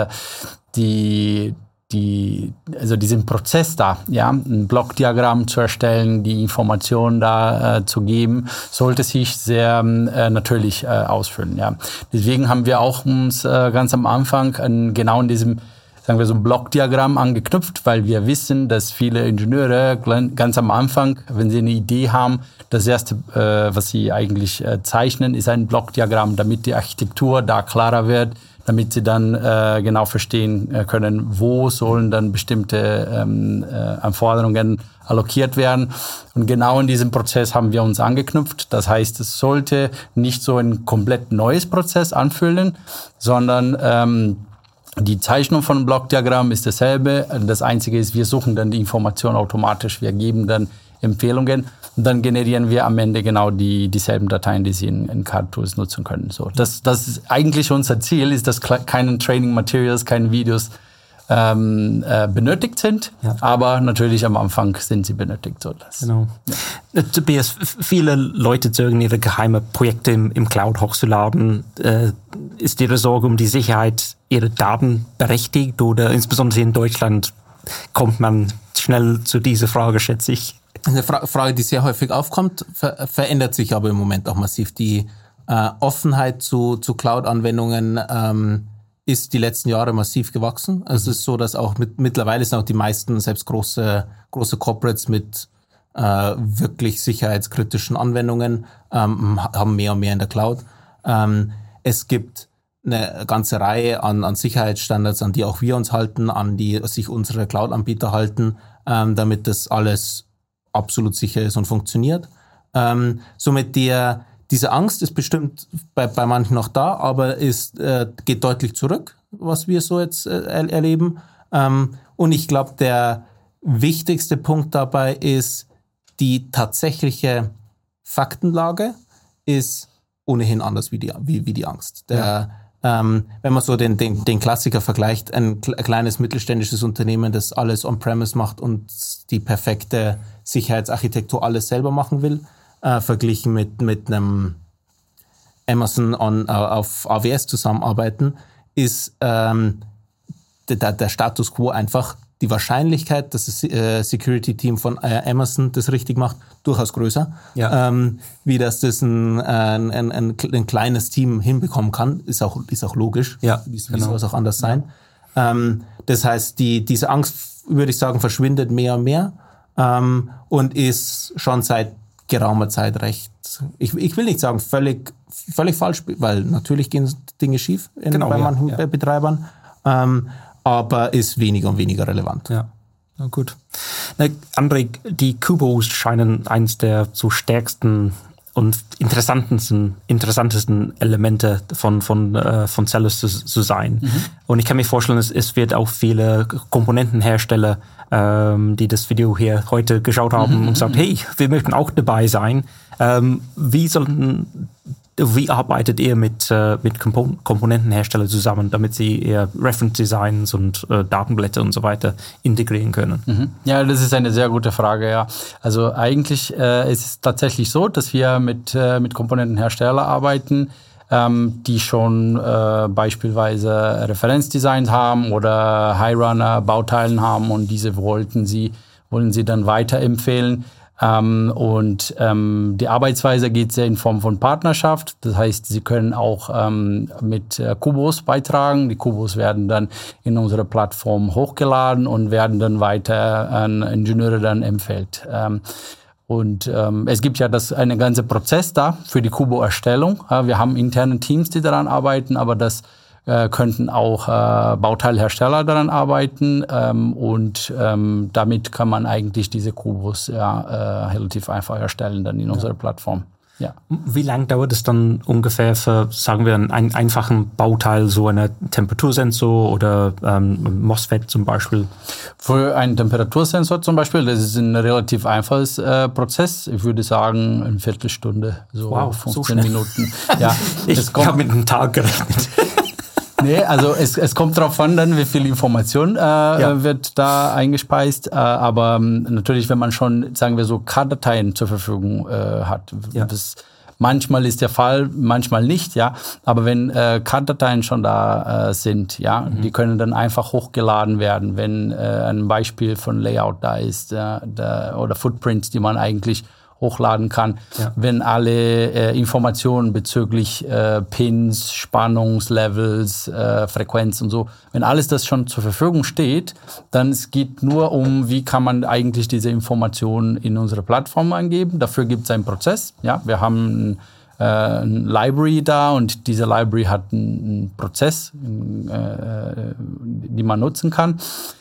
diesen Prozess da, ein Blockdiagramm zu erstellen, die Informationen da zu geben, sollte sich sehr natürlich ausfüllen. Ja. Deswegen haben wir auch uns ganz am Anfang genau in diesem, sagen wir so, ein Blockdiagramm angeknüpft, weil wir wissen, dass viele Ingenieure ganz am Anfang, wenn sie eine Idee haben, das erste, was sie eigentlich zeichnen, ist ein Blockdiagramm, damit die Architektur da klarer wird, damit sie dann genau verstehen können, wo sollen dann bestimmte Anforderungen allokiert werden. Und genau in diesem Prozess haben wir uns angeknüpft. Das heißt, es sollte nicht so ein komplett neues Prozess anfühlen, sondern die Zeichnung von einem Blockdiagramm ist dasselbe. Das Einzige ist, wir suchen dann die Information automatisch. Wir geben dann Empfehlungen und dann generieren wir am Ende genau dieselben Dateien, die Sie in CAD-Tools nutzen können. So, das ist eigentlich unser Ziel, ist, dass keine Training Materials, keine Videos benötigt sind, aber natürlich am Anfang sind sie benötigt. So, genau. Ja. Tobias, viele Leute zögern ihre geheime Projekte im Cloud hochzuladen. Ist Ihre Sorge um die Sicherheit Ihrer Daten berechtigt oder insbesondere in Deutschland kommt man schnell zu dieser Frage, schätze ich? Eine Frage, die sehr häufig aufkommt, verändert sich aber im Moment auch massiv. Die Offenheit zu Cloud-Anwendungen ist die letzten Jahre massiv gewachsen. Also es ist so, dass auch mittlerweile sind auch die meisten, selbst große Corporates mit wirklich sicherheitskritischen Anwendungen, haben mehr und mehr in der Cloud. Es gibt eine ganze Reihe an Sicherheitsstandards, an die auch wir uns halten, an die sich unsere Cloud-Anbieter halten, damit das alles absolut sicher ist und funktioniert. Somit diese Angst ist bestimmt bei manchen noch da, aber geht deutlich zurück, was wir so jetzt erleben. Und ich glaube, der wichtigste Punkt dabei ist, die tatsächliche Faktenlage ist ohnehin anders wie die Angst. Wenn man so den Klassiker vergleicht, ein kleines mittelständisches Unternehmen, das alles on-premise macht und die perfekte Sicherheitsarchitektur alles selber machen will, verglichen mit einem Amazon auf AWS zusammenarbeiten, ist der Status quo einfach die Wahrscheinlichkeit, dass das Security-Team von Amazon das richtig macht, durchaus größer. Ja. Wie das ein kleines Team hinbekommen kann, ist auch logisch. Ja, wie soll es auch anders sein? Das heißt, diese Angst, würde ich sagen, verschwindet mehr und mehr und ist schon seit geraumer Zeit recht, ich will nicht sagen völlig falsch, weil natürlich gehen Dinge schief bei manchen Betreibern, aber ist weniger und weniger relevant. Ja, na gut. André, die Kubos scheinen eines der so stärksten und interessantesten Elemente von Celis zu sein. Mhm. Und ich kann mir vorstellen, es wird auch viele Komponentenhersteller, die das Video hier heute geschaut haben und gesagt, hey, wir möchten auch dabei sein. Wie arbeitet ihr mit Komponentenherstellern zusammen, damit sie eher Reference Designs und Datenblätter und so weiter integrieren können? Mhm. Ja, das ist eine sehr gute Frage, ja. Also eigentlich ist es tatsächlich so, dass wir mit Komponentenherstellern arbeiten, die schon beispielsweise Referenzdesigns haben oder High-Runner Bauteilen haben und diese wollen sie dann weiterempfehlen. Die Arbeitsweise geht sehr in Form von Partnerschaft. Das heißt, Sie können auch mit Kubos beitragen. Die Kubos werden dann in unsere Plattform hochgeladen und werden dann weiter an Ingenieure dann empfehlt. Es gibt ja einen ganzen Prozess da für die Kubo-Erstellung. Wir haben interne Teams, die daran arbeiten, aber das könnten auch Bauteilhersteller daran arbeiten. Damit kann man eigentlich diese Kubos relativ einfach erstellen dann in unserer Plattform. Ja. Wie lange dauert es dann ungefähr für, sagen wir, einen einfachen Bauteil, so eine Temperatursensor oder MOSFET zum Beispiel? Für einen Temperatursensor zum Beispiel, das ist ein relativ einfaches Prozess. Ich würde sagen, eine Viertelstunde, so 15 Minuten. Ja, ich habe mit einem Tag gerechnet. Nee, also es kommt darauf an, dann, wie viel Information wird da eingespeist. Aber natürlich, wenn man schon, sagen wir so, CAD-Dateien zur Verfügung hat. Ja. Das manchmal ist der Fall, manchmal nicht, ja. Aber wenn CAD-Dateien schon da sind, ja, die können dann einfach hochgeladen werden, wenn ein Beispiel von Layout da ist oder Footprints, die man eigentlich hochladen kann. Ja. Wenn alle Informationen bezüglich Pins, Spannungslevels, Frequenz und so, wenn alles das schon zur Verfügung steht, dann es geht nur um, wie kann man eigentlich diese Informationen in unsere Plattform eingeben. Dafür gibt es einen Prozess. Ja, wir haben ein Library da und diese Library hat einen Prozess, die man nutzen kann.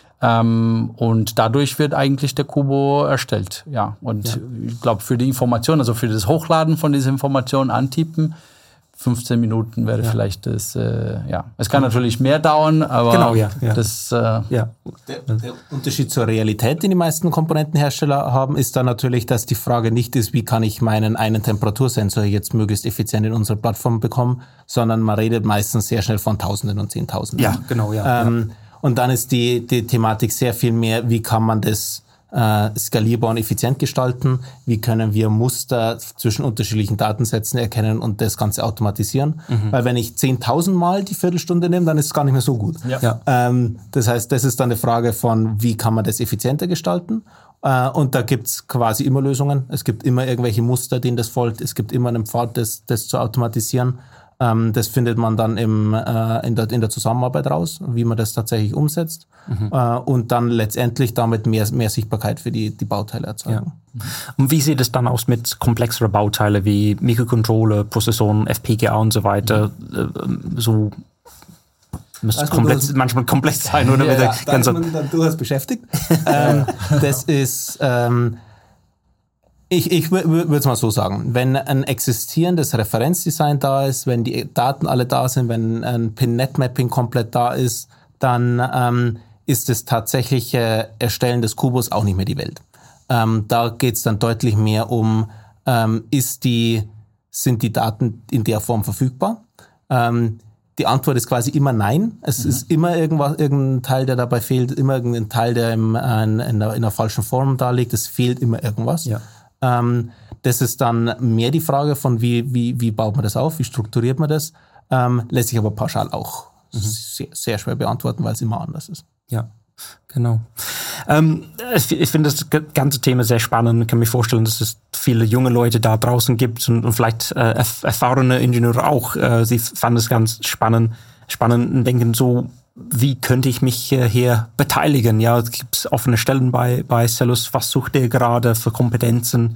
Und dadurch wird eigentlich der Kubo erstellt. Ja. Und ich glaube, für die Information, also für das Hochladen von dieser Information, antippen, 15 Minuten wäre vielleicht das, Es kann natürlich mehr dauern, aber das... Der Unterschied zur Realität, den die meisten Komponentenhersteller haben, ist dann natürlich, dass die Frage nicht ist, wie kann ich meinen einen Temperatursensor jetzt möglichst effizient in unsere Plattform bekommen, sondern man redet meistens sehr schnell von Tausenden und Zehntausenden. Ja, genau, Und dann ist die Thematik sehr viel mehr, wie kann man das skalierbar und effizient gestalten, wie können wir Muster zwischen unterschiedlichen Datensätzen erkennen und das Ganze automatisieren. Weil wenn ich 10.000 Mal die Viertelstunde nehme, dann ist es gar nicht mehr so gut. Das heißt, das ist dann eine Frage von, wie kann man das effizienter gestalten. Und da gibt's quasi immer Lösungen. Es gibt immer irgendwelche Muster, denen das folgt. Es gibt immer einen Pfad, das zu automatisieren. Das findet man dann in der Zusammenarbeit raus, wie man das tatsächlich umsetzt und dann letztendlich damit mehr Sichtbarkeit für die Bauteile erzeugen. Ja. Und wie sieht es dann aus mit komplexeren Bauteile wie Mikrocontroller, Prozessoren, FPGA und so weiter? So müsste manchmal komplex sein, oder? Da ist man dann durchaus beschäftigt. Das ist... Ich würde es mal so sagen, wenn ein existierendes Referenzdesign da ist, wenn die Daten alle da sind, wenn ein Pin-Net-Mapping komplett da ist, dann ist das tatsächliche Erstellen des Kubus auch nicht mehr die Welt. Da geht es dann deutlich mehr um, sind die Daten in der Form verfügbar? Die Antwort ist quasi immer nein. Es ist immer irgendein Teil, der dabei fehlt, immer irgendein Teil, der in einer falschen Form da liegt. Es fehlt immer irgendwas. Ja. Das ist dann mehr die Frage von, wie baut man das auf, wie strukturiert man das, lässt sich aber pauschal auch sehr, sehr schwer beantworten, weil es immer anders ist. Ja, genau. Ich finde das ganze Thema sehr spannend. Ich kann mir vorstellen, dass es viele junge Leute da draußen gibt und vielleicht erfahrene Ingenieure auch. Sie fanden es ganz spannend und denken so, wie könnte ich mich hier beteiligen? Ja, es gibt offene Stellen bei Cellus. Was sucht ihr gerade für Kompetenzen?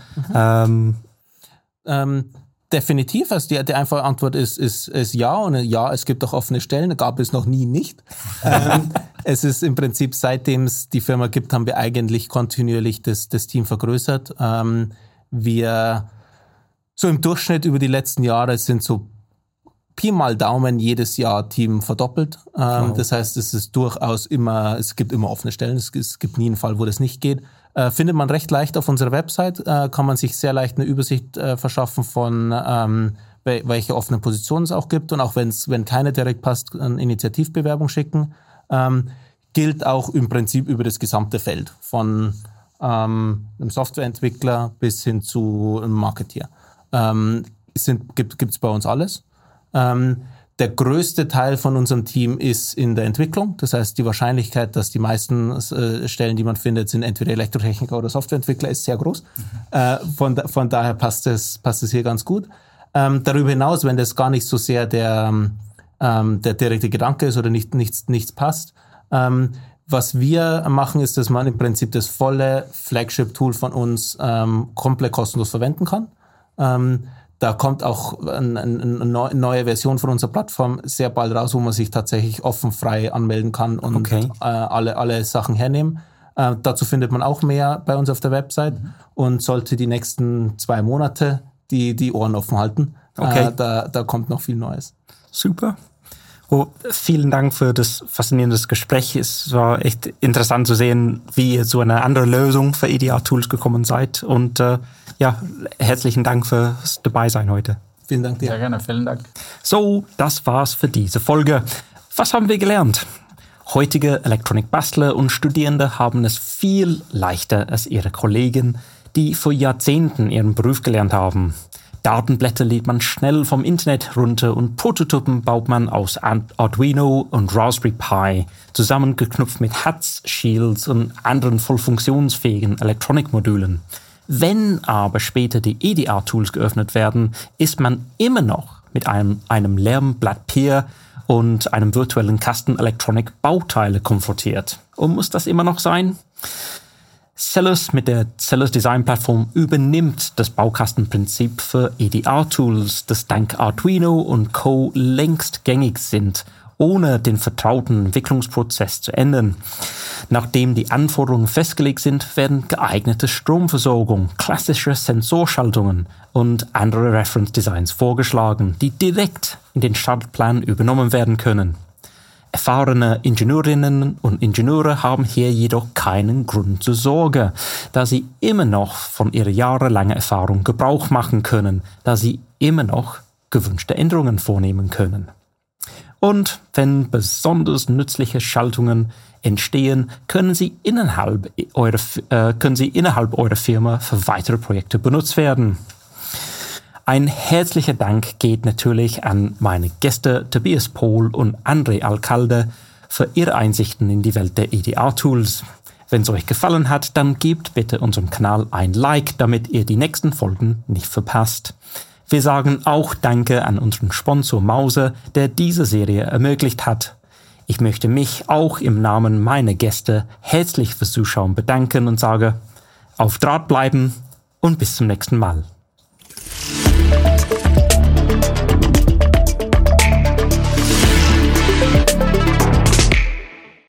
Definitiv. Also die einfache Antwort ist ja. Und ja, es gibt auch offene Stellen. Gab es noch nie nicht. Es ist im Prinzip, seitdem es die Firma gibt, haben wir eigentlich kontinuierlich das Team vergrößert. Wir so im Durchschnitt über die letzten Jahre sind so Pi mal Daumen jedes Jahr Team verdoppelt. Das heißt, es ist durchaus es gibt immer offene Stellen. Es gibt nie einen Fall, wo das nicht geht. Findet man recht leicht auf unserer Website. Kann man sich sehr leicht eine Übersicht verschaffen von welche offenen Positionen es auch gibt. Und auch wenn keine direkt passt, eine Initiativbewerbung schicken. Gilt auch im Prinzip über das gesamte Feld. Von einem Softwareentwickler bis hin zu einem Marketeer. Gibt es bei uns alles. Der größte Teil von unserem Team ist in der Entwicklung. Das heißt, die Wahrscheinlichkeit, dass die meisten Stellen, die man findet, sind entweder Elektrotechniker oder Softwareentwickler, ist sehr groß. Von daher passt es hier ganz gut. Darüber hinaus, wenn das gar nicht so sehr der direkte Gedanke ist oder nichts passt, was wir machen, ist, dass man im Prinzip das volle Flagship-Tool von uns komplett kostenlos verwenden kann. Da kommt auch eine neue Version von unserer Plattform sehr bald raus, wo man sich tatsächlich offen frei anmelden kann und alle Sachen hernehmen. Dazu findet man auch mehr bei uns auf der Website und sollte die nächsten 2 Monate die Ohren offen halten. Da kommt noch viel Neues. Super. Oh, vielen Dank für das faszinierende Gespräch. Es war echt interessant zu sehen, wie ihr zu einer anderen Lösung für EDR-Tools gekommen seid. Und herzlichen Dank fürs Dabeisein heute. Vielen Dank dir. Sehr gerne, vielen Dank. So, das war's für diese Folge. Was haben wir gelernt? Heutige Elektronikbastler und Studierende haben es viel leichter als ihre Kollegen, die vor Jahrzehnten ihren Beruf gelernt haben. Datenblätter lädt man schnell vom Internet runter und Prototypen baut man aus Arduino und Raspberry Pi, zusammengeknüpft mit HATs, Shields und anderen voll funktionsfähigen Elektronikmodulen. Wenn aber später die EDR-Tools geöffnet werden, ist man immer noch mit einem leeren Blatt Papier und einem virtuellen Kasten Elektronik-Bauteile konfrontiert. Und muss das immer noch sein? Celes mit der Celes Design Plattform übernimmt das Baukastenprinzip für EDR-Tools, das dank Arduino und Co. längst gängig sind, ohne den vertrauten Entwicklungsprozess zu ändern. Nachdem die Anforderungen festgelegt sind, werden geeignete Stromversorgung, klassische Sensorschaltungen und andere Reference Designs vorgeschlagen, die direkt in den Startplan übernommen werden können. Erfahrene Ingenieurinnen und Ingenieure haben hier jedoch keinen Grund zur Sorge, da sie immer noch von ihrer jahrelangen Erfahrung Gebrauch machen können, da sie immer noch gewünschte Änderungen vornehmen können. Und wenn besonders nützliche Schaltungen entstehen, können sie innerhalb eurer Firma für weitere Projekte benutzt werden. Ein herzlicher Dank geht natürlich an meine Gäste Tobias Pohl und André Alcalde für ihre Einsichten in die Welt der EDR-Tools. Wenn es euch gefallen hat, dann gebt bitte unserem Kanal ein Like, damit ihr die nächsten Folgen nicht verpasst. Wir sagen auch Danke an unseren Sponsor Mause, der diese Serie ermöglicht hat. Ich möchte mich auch im Namen meiner Gäste herzlich fürs Zuschauen bedanken und sage, auf Draht bleiben und bis zum nächsten Mal.